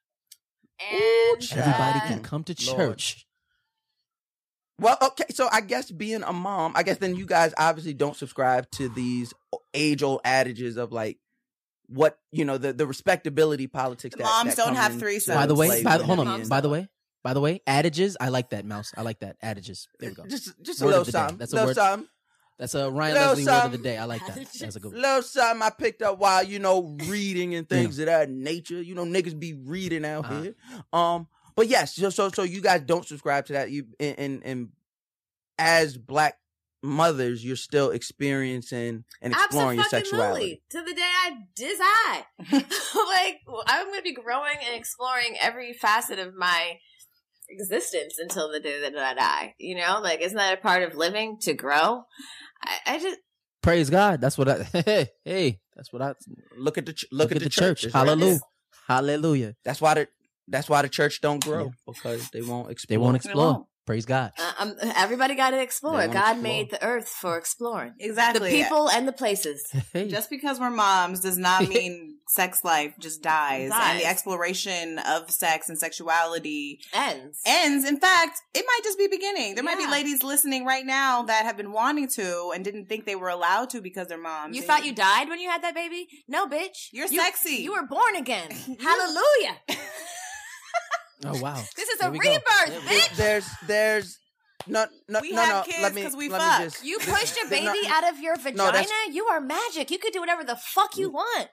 Speaker 7: And
Speaker 5: Everybody
Speaker 7: uh,
Speaker 5: can come to
Speaker 4: Lord.
Speaker 5: church.
Speaker 4: well, okay. So I guess being a mom, I guess then you guys obviously don't subscribe to these age old adages of like what you know the the respectability politics. That,
Speaker 8: Moms
Speaker 4: that
Speaker 8: don't
Speaker 4: come
Speaker 8: have
Speaker 4: into
Speaker 8: threesomes.
Speaker 5: By the way,
Speaker 4: play
Speaker 5: by,
Speaker 4: when
Speaker 5: hold
Speaker 4: they're
Speaker 5: on.
Speaker 4: being-
Speaker 5: By the way, by the way, adages. I like that, Mouse. I like that. Adages. There we go.
Speaker 4: just just a
Speaker 5: Word
Speaker 4: little
Speaker 5: of the day.
Speaker 4: something.
Speaker 5: That's a
Speaker 4: little
Speaker 5: word.
Speaker 4: something.
Speaker 5: That's a Ryan
Speaker 4: Little
Speaker 5: Leslie word of the
Speaker 4: something.
Speaker 5: day. I like that. That's a good one.
Speaker 4: Little something I picked up while you know reading and things of that nature. You know, niggas be reading out
Speaker 5: Uh-huh.
Speaker 4: here. Um, but yes, so so so you guys don't subscribe to that. You and and, and as black mothers, you're still experiencing and exploring your sexuality.
Speaker 7: To the day I decide. Like, I'm going to be growing and exploring every facet of my existence until the day that I die. You know, like, isn't that a part of living, to grow? I, I just,
Speaker 5: Praise God. That's what I. Hey, hey. That's what I.
Speaker 4: Look at the ch- look, at, the,
Speaker 5: church.
Speaker 4: church. It's right
Speaker 5: Hallelujah.
Speaker 4: there.
Speaker 5: Hallelujah.
Speaker 4: That's why the that's why the church don't grow because they won't explore.
Speaker 5: They won't
Speaker 8: They
Speaker 5: explore.
Speaker 8: won't.
Speaker 5: Praise God.
Speaker 7: uh, um, everybody got to explore.
Speaker 4: They
Speaker 7: God
Speaker 4: wanna explore.
Speaker 7: made the earth for exploring.
Speaker 8: Exactly.
Speaker 7: The people and the places.
Speaker 5: Hey.
Speaker 8: Just because we're moms does not mean sex life just dies.
Speaker 7: Dies.
Speaker 8: And the exploration of sex and sexuality
Speaker 7: Ends.
Speaker 8: ends. In fact, it might just be beginning. There might be
Speaker 7: Yeah.
Speaker 8: ladies listening right now that have been wanting to and didn't think they were allowed to because they're moms.
Speaker 7: You
Speaker 8: And
Speaker 7: thought you died when you had that baby? No, bitch.
Speaker 8: You're
Speaker 7: You-
Speaker 8: sexy.
Speaker 7: You were born again. Hallelujah.
Speaker 5: Oh wow.
Speaker 7: This is
Speaker 5: There
Speaker 7: a
Speaker 5: we go.
Speaker 7: rebirth,
Speaker 5: There we
Speaker 4: There-
Speaker 7: bitch.
Speaker 4: there's there's no no
Speaker 8: We
Speaker 4: no
Speaker 8: have
Speaker 4: no.
Speaker 8: kids
Speaker 4: let me
Speaker 8: 'cause we
Speaker 4: let
Speaker 8: fuck.
Speaker 4: me just
Speaker 7: You
Speaker 4: this-
Speaker 7: pushed a
Speaker 4: this-
Speaker 7: baby
Speaker 4: no,
Speaker 7: out of your vagina.
Speaker 4: that's-
Speaker 7: You are magic. You could do whatever the fuck you want.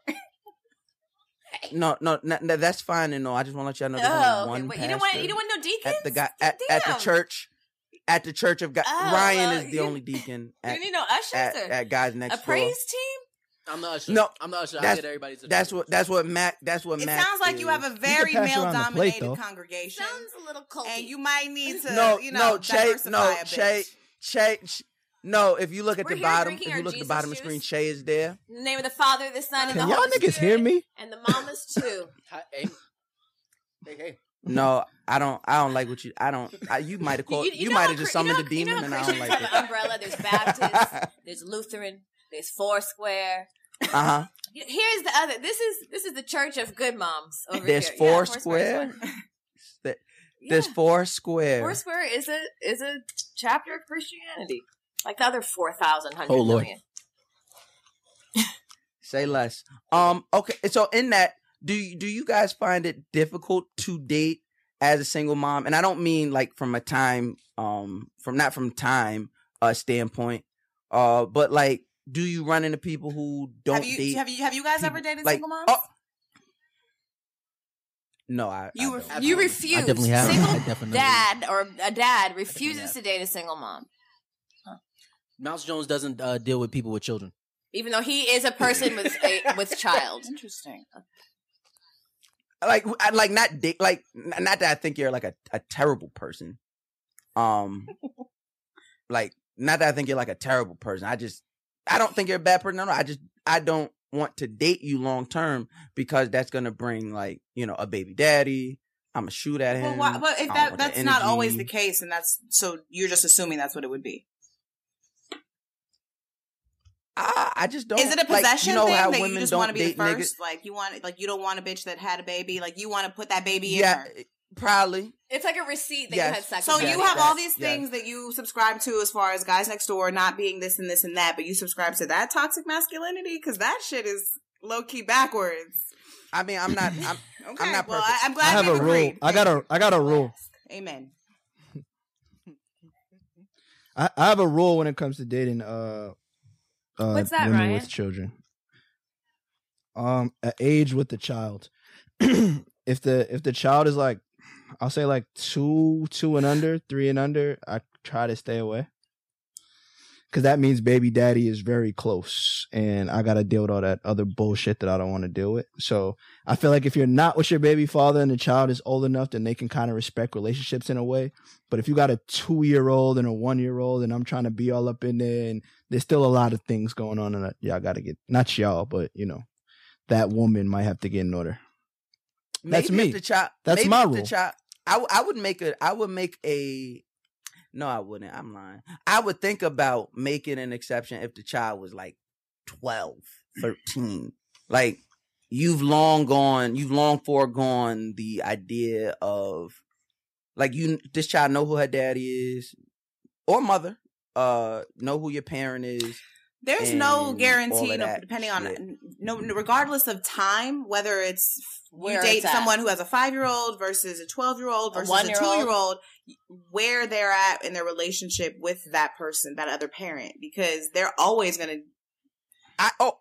Speaker 4: No, no, no, no, that's fine and no. I just want to let y'all know there's
Speaker 7: Oh,
Speaker 4: only
Speaker 7: okay.
Speaker 4: one
Speaker 7: Wait, you don't want
Speaker 4: pastor
Speaker 7: you don't want no deacons?
Speaker 4: at the guy at, at the
Speaker 7: Damn.
Speaker 4: church at the church of God.
Speaker 7: Oh,
Speaker 4: Ryan
Speaker 7: well,
Speaker 4: is the
Speaker 7: you-
Speaker 4: only deacon
Speaker 7: You
Speaker 4: at,
Speaker 7: need no ushers
Speaker 4: at,
Speaker 7: or
Speaker 4: at God's
Speaker 7: a
Speaker 4: next door.
Speaker 7: praise team?
Speaker 5: I'm not sure.
Speaker 4: No,
Speaker 5: I'm not sure. I
Speaker 4: that's-
Speaker 5: get everybody's.
Speaker 4: That's what that's what Mac that's what
Speaker 8: It
Speaker 4: Mac
Speaker 8: sounds like you have a
Speaker 4: is.
Speaker 8: very
Speaker 6: pass around the
Speaker 8: male
Speaker 6: plate,
Speaker 8: dominated
Speaker 6: though.
Speaker 8: congregation.
Speaker 7: Sounds a little culty.
Speaker 8: And you might need to,
Speaker 4: no
Speaker 8: you know,
Speaker 4: no Che
Speaker 8: diversify
Speaker 4: no
Speaker 8: a bit.
Speaker 4: Che Che. Ch- No, if you look at
Speaker 7: We're
Speaker 4: the
Speaker 7: here
Speaker 4: bottom, if
Speaker 7: drinking
Speaker 4: you
Speaker 7: our
Speaker 4: look at the
Speaker 7: Jesus
Speaker 4: bottom of the screen,
Speaker 7: juice.
Speaker 4: Che is there.
Speaker 7: In the name of the Father, the Son, and
Speaker 6: Can
Speaker 7: the
Speaker 6: y'all
Speaker 7: Holy
Speaker 6: niggas hear
Speaker 7: Spirit.
Speaker 6: me?
Speaker 7: And the mamas too.
Speaker 5: Hey, hey, hey.
Speaker 4: No, I don't. I don't like what you. I don't. I, you might have called. You,
Speaker 7: know
Speaker 4: might
Speaker 7: how
Speaker 4: have just
Speaker 7: Chri- you
Speaker 4: summoned
Speaker 7: know
Speaker 4: the
Speaker 7: how- you know
Speaker 4: demon,
Speaker 7: how
Speaker 4: and I don't
Speaker 7: Christians
Speaker 4: like
Speaker 7: have
Speaker 4: it.
Speaker 7: an umbrella. There's Baptist, there's Lutheran, there's Foursquare.
Speaker 4: Uh huh.
Speaker 7: Here's the other. This is this is the Church of Good Moms over
Speaker 4: There's
Speaker 7: here.
Speaker 4: four
Speaker 7: Yeah,
Speaker 4: square. There- There's
Speaker 7: Yeah.
Speaker 4: four square.
Speaker 7: Foursquare is a is a chapter of Christianity, like the other four thousand hundred
Speaker 5: Oh, Lord.
Speaker 7: million.
Speaker 4: Say less. Um. Okay. So in that, do you, do you guys find it difficult to date as a single mom? And I don't mean like from a time, um, from not from time uh standpoint, uh, but like, do you run into people who don't
Speaker 8: Have you
Speaker 4: date?
Speaker 8: have you have you guys
Speaker 4: people-
Speaker 8: ever dated
Speaker 4: like,
Speaker 8: single moms?
Speaker 4: oh, no, I.
Speaker 8: You
Speaker 4: I
Speaker 8: ref-
Speaker 4: don't.
Speaker 7: You
Speaker 5: I
Speaker 7: refuse.
Speaker 5: definitely have. I
Speaker 7: Single
Speaker 5: definitely
Speaker 7: dad or a dad refuses
Speaker 5: have.
Speaker 7: to date a single mom,
Speaker 5: Mouse Jones doesn't uh, deal with people with children.
Speaker 7: even though he is a person with a with child.
Speaker 8: Interesting.
Speaker 4: like I like not date like n- not that I think you're like a, a terrible person. Um like not that I think you're like a terrible person. I just I don't think you're a bad person. No, no, I just I don't want to date you long term because that's gonna bring like, you know, a baby daddy. I'm gonna shoot at
Speaker 8: Well,
Speaker 4: him.
Speaker 8: why, but if
Speaker 4: I don't
Speaker 8: that
Speaker 4: want
Speaker 8: that's
Speaker 4: the
Speaker 8: not always the
Speaker 4: energy.
Speaker 8: case, and that's so you're just assuming that's what it would be.
Speaker 4: I, I just don't.
Speaker 8: Is it a
Speaker 4: like,
Speaker 8: possession
Speaker 4: you know
Speaker 8: thing
Speaker 4: how
Speaker 8: that you
Speaker 4: women
Speaker 8: just
Speaker 4: don't
Speaker 8: want to be the
Speaker 4: date niggas?
Speaker 8: first? Like you want, like you don't want a bitch that had a baby. Like you want to put that baby in
Speaker 4: Yeah,
Speaker 8: her.
Speaker 4: probably.
Speaker 7: It's like a receipt that
Speaker 4: Yes.
Speaker 7: you had sex.
Speaker 8: So
Speaker 7: with
Speaker 4: Yes,
Speaker 8: you
Speaker 7: her.
Speaker 8: have all
Speaker 4: yes,
Speaker 8: these
Speaker 4: yes.
Speaker 8: things that you subscribe to as far as guys next door not being this and this and that, but you subscribe to that toxic masculinity because that shit is low key backwards.
Speaker 4: I mean, I'm not. I'm,
Speaker 8: Okay,
Speaker 4: I'm not
Speaker 8: well,
Speaker 4: perfect.
Speaker 8: I, I'm
Speaker 6: I
Speaker 8: glad
Speaker 6: have
Speaker 8: we've
Speaker 6: a rule.
Speaker 8: agreed.
Speaker 6: I got a I got a rule.
Speaker 8: Amen.
Speaker 6: I, I have a rule when it comes to dating uh, uh
Speaker 7: What's that,
Speaker 6: women
Speaker 7: Ryan?
Speaker 6: with children. Um, at age with the child. If if the if the child is like, I'll say like two, two and under, three and under, I try to stay away. Cause that means baby daddy is very close and I got to deal with all that other bullshit that I don't want to deal with. So I feel like if you're not with your baby father and the child is old enough, then they can kind of respect relationships in a way. But if you got a two year old and a one year old and I'm trying to be all up in there and there's still a lot of things going on and y'all got to get, not y'all, but you know, that woman might have to get in order. That's
Speaker 4: Maybe
Speaker 6: me.
Speaker 4: if the child,
Speaker 6: That's
Speaker 4: maybe
Speaker 6: my
Speaker 4: if the
Speaker 6: rule.
Speaker 4: child, I, w- I would make a, I would make a, no, I wouldn't. I'm lying. I would think about making an exception if the child was like twelve, thirteen. Like, you've long gone, you've long foregone the idea of, like, you, this child know who her daddy is or mother, uh, know who your parent is.
Speaker 8: There's no
Speaker 4: and
Speaker 8: guarantee,
Speaker 4: all of
Speaker 8: no,
Speaker 4: that
Speaker 8: depending
Speaker 4: shit.
Speaker 8: on no, regardless of time, whether it's
Speaker 7: Where
Speaker 8: you date
Speaker 7: it's at.
Speaker 8: someone who has a five year old versus a twelve year old
Speaker 7: A
Speaker 8: versus a
Speaker 7: one-year-old.
Speaker 8: two year old, where they're at in their relationship with that person, that other parent, because they're always going to.
Speaker 4: I oh,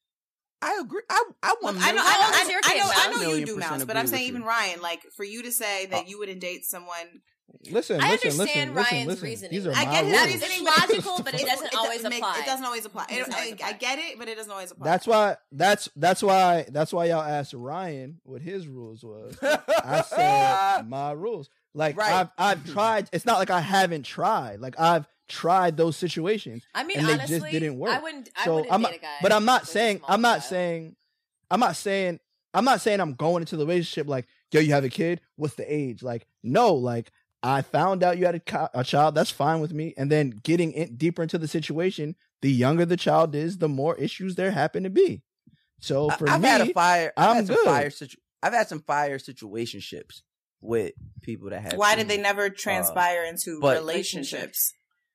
Speaker 4: I agree. I I want.
Speaker 8: I know,
Speaker 7: How old
Speaker 8: I
Speaker 7: is
Speaker 8: know,
Speaker 7: your
Speaker 8: I
Speaker 7: kid,
Speaker 8: know, I
Speaker 7: Mouse?
Speaker 8: know you
Speaker 4: Million
Speaker 8: do,
Speaker 4: percent
Speaker 8: Mouse, but
Speaker 4: agree
Speaker 8: I'm
Speaker 4: with
Speaker 8: saying
Speaker 4: you.
Speaker 8: even Ryan, like for you to say that
Speaker 4: Oh.
Speaker 8: you wouldn't date someone.
Speaker 6: Listen,
Speaker 7: I
Speaker 6: listen,
Speaker 7: understand
Speaker 6: listen,
Speaker 7: Ryan's
Speaker 6: listen,
Speaker 7: reasoning.
Speaker 6: These are
Speaker 8: I
Speaker 6: my
Speaker 8: get his
Speaker 6: rules.
Speaker 7: It's
Speaker 8: reasoning,
Speaker 7: logical, but it
Speaker 8: It-
Speaker 7: doesn't
Speaker 8: it
Speaker 7: always
Speaker 8: make-
Speaker 7: apply.
Speaker 8: It doesn't always apply.
Speaker 7: It doesn't
Speaker 8: It-
Speaker 7: always
Speaker 8: I,
Speaker 7: apply.
Speaker 8: I get it, but it doesn't always apply.
Speaker 6: That's why. That's that's why. That's why y'all asked Ryan what his rules was. I said my rules. Like
Speaker 4: Right.
Speaker 6: I've I've tried. It's not like I haven't tried. Like I've tried those situations.
Speaker 7: I mean,
Speaker 6: and
Speaker 7: honestly,
Speaker 6: they just didn't work.
Speaker 7: I wouldn't. I
Speaker 6: So
Speaker 7: wouldn't
Speaker 6: I'm
Speaker 7: date
Speaker 6: not,
Speaker 7: a guy.
Speaker 6: but I'm not
Speaker 7: with a
Speaker 6: saying.
Speaker 7: small
Speaker 6: I'm not
Speaker 7: child.
Speaker 6: saying. I'm not saying. I'm not saying I'm going into the relationship like, yo, you have a kid. What's the age? Like, no. Like I found out you had a, co- a child. That's fine with me. And then getting in, deeper into the situation, the younger the child is, the more issues there happen to be. So for
Speaker 4: I've
Speaker 6: me,
Speaker 4: had a fire. I've
Speaker 6: I'm
Speaker 4: had some
Speaker 6: good.
Speaker 4: fire situ- I've had some fire situationships with people that have.
Speaker 8: Why did they
Speaker 4: children.
Speaker 8: never transpire into
Speaker 4: but-
Speaker 8: relationships?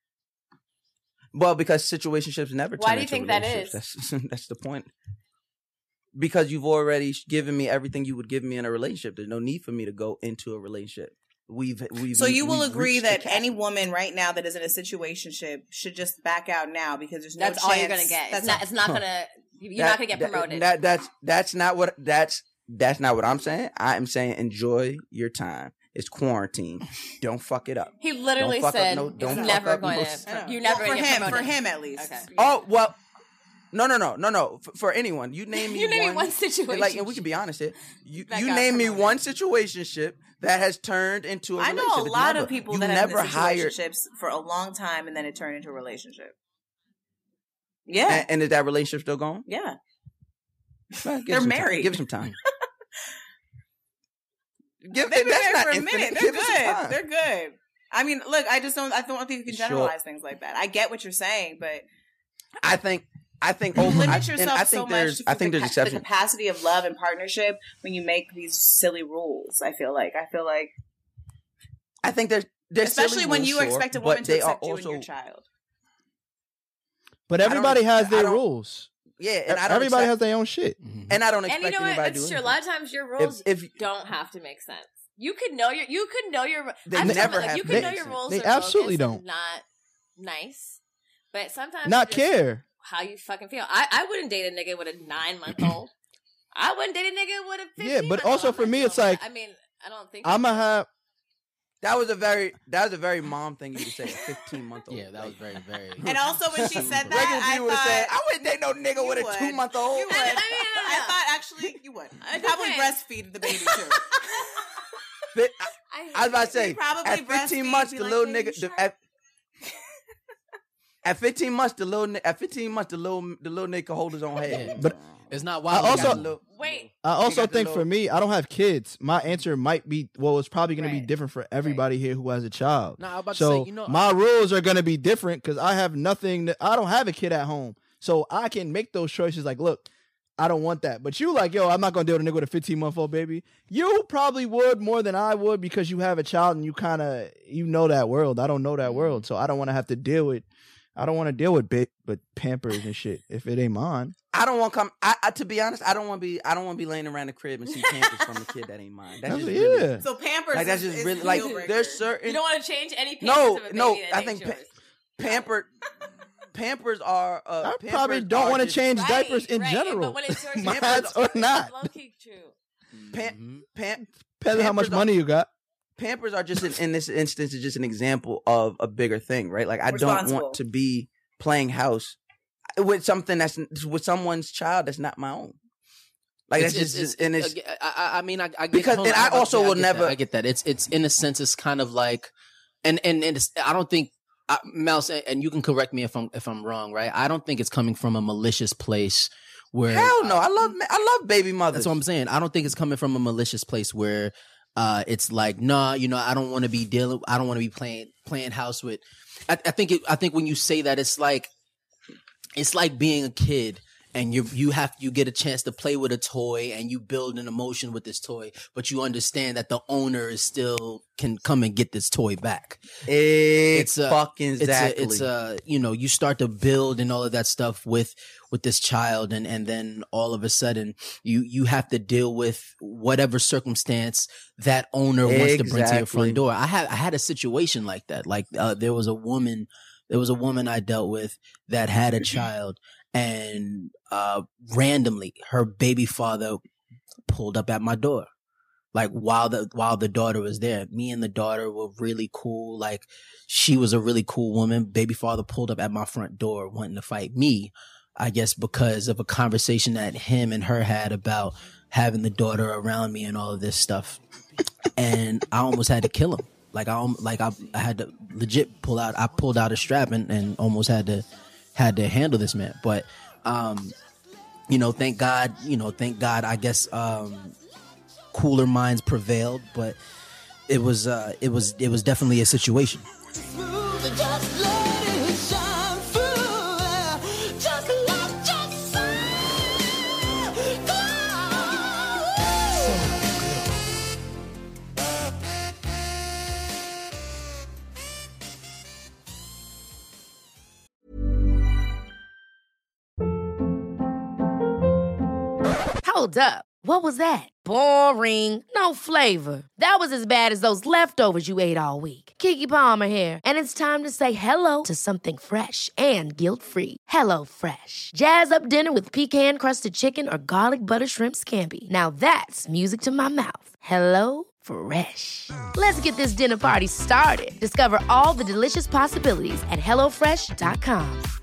Speaker 4: Well, because situationships never.
Speaker 7: Why
Speaker 4: turn
Speaker 7: do you
Speaker 4: into
Speaker 7: think that
Speaker 4: relationships. That's that's the point. Because you've already given me everything you would give me in a relationship. There's no need for me to go into a relationship. We've we've.
Speaker 8: So you will
Speaker 4: we've
Speaker 8: agree
Speaker 4: reached the
Speaker 8: that
Speaker 4: cap.
Speaker 8: any woman right now that is in a situationship should just back out now because there's no
Speaker 7: That's
Speaker 8: chance.
Speaker 7: all you're gonna get. It's
Speaker 8: That's
Speaker 7: not.
Speaker 8: all-
Speaker 7: It's not gonna. You're
Speaker 4: That-
Speaker 7: not gonna get
Speaker 4: that-
Speaker 7: promoted.
Speaker 4: That, that's that's not what that's that's not what I'm saying. I am saying enjoy your time. It's quarantine. Don't fuck it up.
Speaker 7: he literally
Speaker 4: Don't fuck up
Speaker 7: said,
Speaker 4: no-
Speaker 7: "It's
Speaker 4: don't fuck
Speaker 7: never
Speaker 4: up
Speaker 7: going
Speaker 4: no-
Speaker 8: I know.
Speaker 7: to. You're never
Speaker 8: Well,
Speaker 7: going
Speaker 8: for
Speaker 7: to get
Speaker 8: him.
Speaker 7: promoted."
Speaker 8: For him, at least.
Speaker 7: Okay.
Speaker 4: Oh well, no no no no no. For, for anyone, you name me
Speaker 7: You name me
Speaker 4: one,
Speaker 7: one situation.
Speaker 4: Like, and we can be honest here. You
Speaker 7: that
Speaker 4: you
Speaker 7: got
Speaker 4: name me
Speaker 7: promoted.
Speaker 4: one situationship that has turned into a
Speaker 8: I know a
Speaker 4: relationship. It's
Speaker 8: lot
Speaker 4: never-
Speaker 8: of people
Speaker 4: you
Speaker 8: that have been
Speaker 4: never
Speaker 8: in
Speaker 4: hired.
Speaker 8: situationships for a long time and then it turned into a relationship. Yeah,
Speaker 4: And, and is that relationship still going?
Speaker 8: yeah.
Speaker 4: Well, give
Speaker 8: They're
Speaker 4: some time.
Speaker 8: married.
Speaker 4: Give it some time. Give,
Speaker 8: They've been
Speaker 4: that's
Speaker 8: married
Speaker 4: not
Speaker 8: for a
Speaker 4: infinite.
Speaker 8: minute. They're
Speaker 4: Give it some
Speaker 8: good.
Speaker 4: time.
Speaker 8: They're good. I mean, look, I just don't. I don't think you can
Speaker 4: Sure.
Speaker 8: generalize things like that. I get what you're saying, but
Speaker 4: I think. I think
Speaker 8: you
Speaker 4: over.
Speaker 8: limit
Speaker 4: I,
Speaker 8: yourself
Speaker 4: and I
Speaker 8: so
Speaker 4: think
Speaker 8: much
Speaker 4: there's.
Speaker 8: to
Speaker 4: I think
Speaker 8: the,
Speaker 4: there's
Speaker 8: ca- the
Speaker 4: exceptions.
Speaker 8: capacity of love and partnership when you make these silly rules. I feel like. I feel like,
Speaker 4: I think there's. there's
Speaker 8: especially
Speaker 4: silly
Speaker 8: when
Speaker 4: rules,
Speaker 8: you
Speaker 4: sure,
Speaker 8: expect a
Speaker 4: but
Speaker 8: woman to
Speaker 4: they are
Speaker 8: accept you and your
Speaker 4: also-
Speaker 8: child.
Speaker 6: but
Speaker 4: I don't-
Speaker 6: everybody has
Speaker 4: I
Speaker 6: their
Speaker 4: don't-
Speaker 6: rules.
Speaker 4: Yeah, and I don't.
Speaker 6: Everybody
Speaker 4: accept,
Speaker 6: has their own shit.
Speaker 4: And I don't
Speaker 7: And
Speaker 4: expect
Speaker 7: you know what?
Speaker 4: anybody
Speaker 7: It's
Speaker 4: to do
Speaker 7: true. A
Speaker 4: anything.
Speaker 7: lot of times your rules
Speaker 4: If, if
Speaker 7: don't have to make sense. You could know your. You could know your.
Speaker 4: They
Speaker 7: I'm
Speaker 4: never
Speaker 7: talking about,
Speaker 4: have
Speaker 7: like, you
Speaker 4: to
Speaker 7: could
Speaker 4: make
Speaker 7: know your
Speaker 4: sense.
Speaker 7: rules.
Speaker 6: They
Speaker 7: are
Speaker 6: absolutely
Speaker 7: bogus and
Speaker 6: don't.
Speaker 7: Not nice, but sometimes
Speaker 6: Not
Speaker 7: you just-
Speaker 6: care.
Speaker 7: how you fucking feel. I, I wouldn't date a nigga with a nine month old. I wouldn't date a nigga with a fifteen.
Speaker 6: Yeah, but also for me, it's like-
Speaker 7: I mean, I don't think
Speaker 6: I'm gonna have.
Speaker 4: that was a very that was a very mom thing you to say. A fifteen month old.
Speaker 5: Yeah, that was very, very.
Speaker 8: And also when she said
Speaker 4: Regular
Speaker 8: that, I
Speaker 4: people would have said,
Speaker 8: thought
Speaker 4: "I wouldn't date no nigga
Speaker 8: you
Speaker 4: with a
Speaker 8: would.
Speaker 4: two month old."
Speaker 8: You would.
Speaker 7: I
Speaker 8: I,
Speaker 7: mean, no, no, no.
Speaker 8: thought actually you would. You
Speaker 7: It
Speaker 8: probably
Speaker 7: depends.
Speaker 8: breastfeed the baby too.
Speaker 4: Fit-
Speaker 7: I,
Speaker 4: I was about to say,
Speaker 8: You probably
Speaker 4: at fifteen
Speaker 8: breastfeed,
Speaker 4: months,
Speaker 8: be
Speaker 4: the
Speaker 8: like,
Speaker 4: little
Speaker 8: "Baby
Speaker 4: nigga.
Speaker 8: shark."
Speaker 4: The, at, at fifteen months, the little ni- at fifteen months, the little the little nigga can hold his own head.
Speaker 5: Yeah.
Speaker 6: But
Speaker 5: It's not
Speaker 6: I
Speaker 5: wild.
Speaker 6: also-
Speaker 4: Got a little-
Speaker 7: wait.
Speaker 6: I also
Speaker 4: got the
Speaker 6: think
Speaker 4: little-
Speaker 6: for me, I don't have kids. My answer might be well, it's probably going to be
Speaker 7: Right.
Speaker 6: different for everybody here who has a child.
Speaker 5: No, I was about to
Speaker 6: So
Speaker 5: say, you know,
Speaker 6: my rules are going to be different because I have nothing. That, I don't have a kid at home, so I can make those choices. Like, look, I don't want that. But you like, yo, I'm not going to deal with a nigga with a fifteen month old baby. You probably would more than I would because you have a child and you kind of you know that world. I don't know that world, so I don't want to have to deal with. I don't want to deal with big, but Pampers and shit if it ain't mine.
Speaker 4: I don't want to come. I, I to be honest, I don't want to be. I don't want to be laying around the crib and see Pampers from a kid that ain't mine. That's just
Speaker 6: yeah.
Speaker 4: really,
Speaker 8: So Pampers
Speaker 4: like that's
Speaker 8: is,
Speaker 4: just
Speaker 8: is
Speaker 4: really
Speaker 8: the
Speaker 4: like
Speaker 8: deal breaker.
Speaker 4: there's certain
Speaker 7: You don't want to change any pampers
Speaker 4: no
Speaker 7: of a baby
Speaker 4: no.
Speaker 7: that
Speaker 4: I
Speaker 7: ain't
Speaker 4: think
Speaker 7: yours.
Speaker 4: pa- Pampered Pampers are. Uh,
Speaker 6: I
Speaker 4: Pampers
Speaker 6: probably don't
Speaker 4: are
Speaker 6: want to
Speaker 4: just-
Speaker 6: change
Speaker 7: Right,
Speaker 6: diapers in
Speaker 7: right,
Speaker 6: general,
Speaker 7: but when it's yours,
Speaker 6: mine
Speaker 4: Pampers-
Speaker 6: or not.
Speaker 7: Low key true.
Speaker 4: Pam, Pam,
Speaker 6: Depends on how much
Speaker 4: Pampers are-
Speaker 6: money you got.
Speaker 4: Pampers are just, in, in this instance, is just an example of a bigger thing, right? Like, I don't
Speaker 8: Responsible.
Speaker 4: want to be playing house with something that's, with someone's child that's not my own. Like,
Speaker 5: It's-
Speaker 4: that's
Speaker 5: it's-
Speaker 4: just, and it's,
Speaker 5: I, I, I mean, I, I get
Speaker 4: Because-
Speaker 5: hold
Speaker 4: and
Speaker 5: on,
Speaker 4: I also
Speaker 5: yeah,
Speaker 4: will
Speaker 5: get
Speaker 4: never-
Speaker 5: That, I get that. It's it's in a sense, it's kind of like, and and and it's, I don't think, I, Mouse, and you can correct me if I'm if I'm wrong, right? I don't think it's coming from a malicious place where.
Speaker 4: hell no. I love, I love baby mothers.
Speaker 5: That's what I'm saying. I don't think it's coming from a malicious place where uh, it's like, nah, you know, I don't want to be dealing. I don't want to be playing playing house with. I, I think. It, I think when you say that, it's like, it's like being a kid. And you you have you get a chance to play with a toy and you build an emotion with this toy, but you understand that the owner is still can come and get this toy back.
Speaker 4: It's
Speaker 5: a-
Speaker 4: fucking
Speaker 5: it's
Speaker 4: exactly.
Speaker 5: a, it's a you know you start to build and all of that stuff with with this child, and and then all of a sudden you you have to deal with whatever circumstance that owner wants to bring to your
Speaker 4: Exactly.
Speaker 5: front door. I had I had a situation like that. Like uh, there was a woman there was a woman I dealt with that had a child. And uh, randomly, her baby father pulled up at my door, like while the while the daughter was there. Me and the daughter were really cool. Like she was a really cool woman. Baby father pulled up at my front door, wanting to fight me. I guess because of a conversation that him and her had about having the daughter around me and all of this stuff. And I almost had to kill him. Like I alm- like I, I had to legit pull out. I pulled out a strap and, and almost had to. had to handle this man. But, um, you know, thank God, you know, thank God, I guess, um, cooler minds prevailed, but it was, uh, it was, it was definitely a situation.
Speaker 1: Hold up. What was that? Boring. No flavor. That was as bad as those leftovers you ate all week. Keke Palmer here, and it's time to say hello to something fresh and guilt-free. Hello Fresh. Jazz up dinner with pecan-crusted chicken or garlic butter shrimp scampi. Now that's music to my mouth. Hello Fresh. Let's get this dinner party started. Discover all the delicious possibilities at hello fresh dot com.